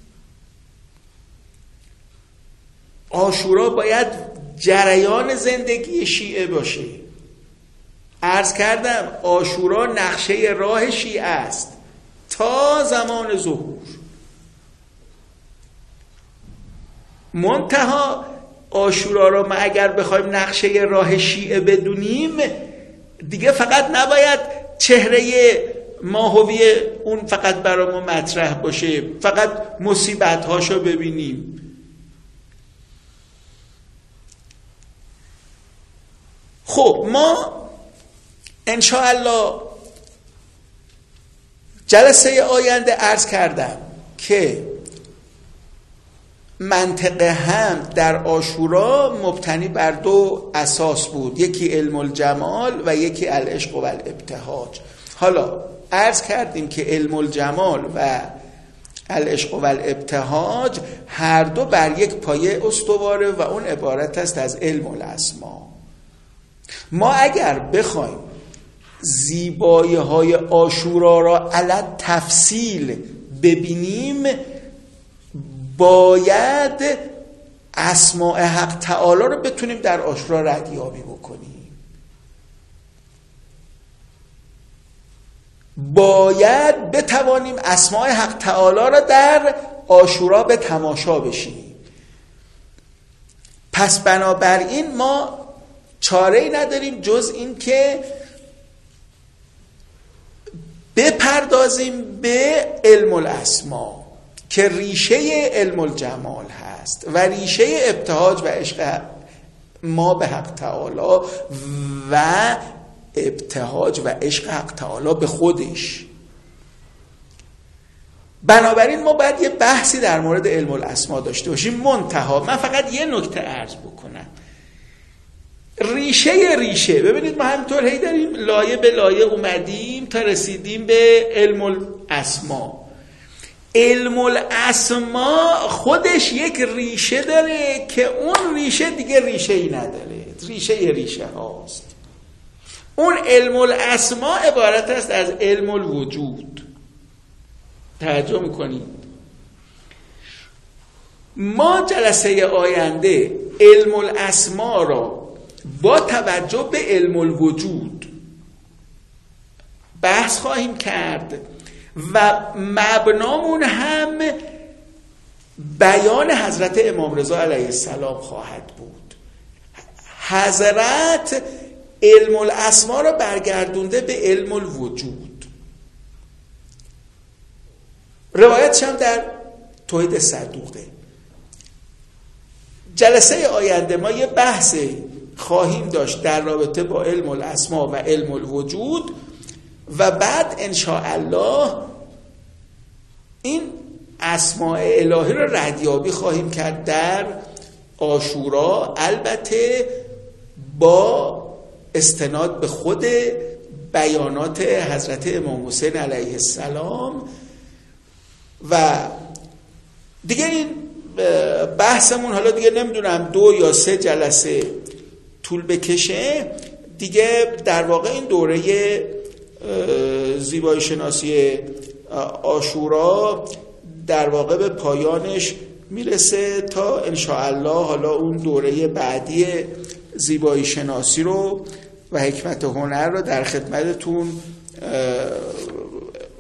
عاشورا باید جریان زندگی شیعه باشه. عرض کردم عاشورا نقشه راه شیعه است تا زمان ظهور. منتها عاشورا را ما اگر بخوایم نقشه راه شیعه بدونیم، دیگه فقط نباید چهره ماهوی اون فقط برای ما مطرح باشه، فقط مصیبت هاشو ببینیم. خب ما انشاءالله جلسه آینده عرض کردم که منطق هم در عاشورا مبتنی بر دو اساس بود، یکی علم الجمال و یکی العشق و الابتهاج. حالا عرض کردیم که علم الجمال و العشق و الابتهاج هر دو بر یک پایه استواره و اون عبارت است از علم الاسما. ما اگر بخوایم زیبایی های عاشورا را علی تفصیل ببینیم، باید اسماء حق تعالی رو بتونیم در عاشورا ردیابی بکنیم. باید بتوانیم اسماء حق تعالی را در عاشورا به تماشا بشینیم. پس بنابراین ما چاره‌ای نداریم جز این که بپردازیم به علم الاسما که ریشه علم الجمال هست و ریشه ابتهاج و عشق ما به حق تعالی و ابتهاج و عشق حق تعالی به خودش. بنابراین ما باید یه بحثی در مورد علم الاسما داشته باشیم. منتها من فقط یه نکته عرض بکنم. ریشه ریشه ببینید، ما همینطور هی داریم لایه به لایه اومدیم تا رسیدیم به علم الاسما. علم الاسما خودش یک ریشه داره که اون ریشه دیگه ریشه ای نداره، ریشه ی ریشه هاست. اون علم الاسما عبارت است از علم الوجود. توجه میکنید؟ ما جلسه آینده علم الاسما را با توجه به علم الوجود بحث خواهیم کرد و مبنامون هم بیان حضرت امام رضا علیه السلام خواهد بود. حضرت علم الاسما را برگردونده به علم الوجود. روایتش هم در توحید صدوقه. جلسه آینده ما یه بحثی خواهیم داشت در رابطه با علم الاسما و علم الوجود و بعد ان شاء الله این اسماء الهی رو ردیابی خواهیم کرد در عاشورا، البته با استناد به خود بیانات حضرت امام حسین علیه السلام. و دیگه این بحثمون حالا دیگه نمیدونم دو یا سه جلسه طول بکشه، دیگه در واقع این دوره زیبایی شناسی عاشورا در واقع به پایانش میرسه تا انشاءالله حالا اون دوره بعدی زیبایی شناسی رو و حکمت هنر رو در خدمتتون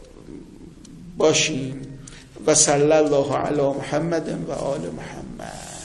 باشیم. و صلی الله علی محمد و آل محمد.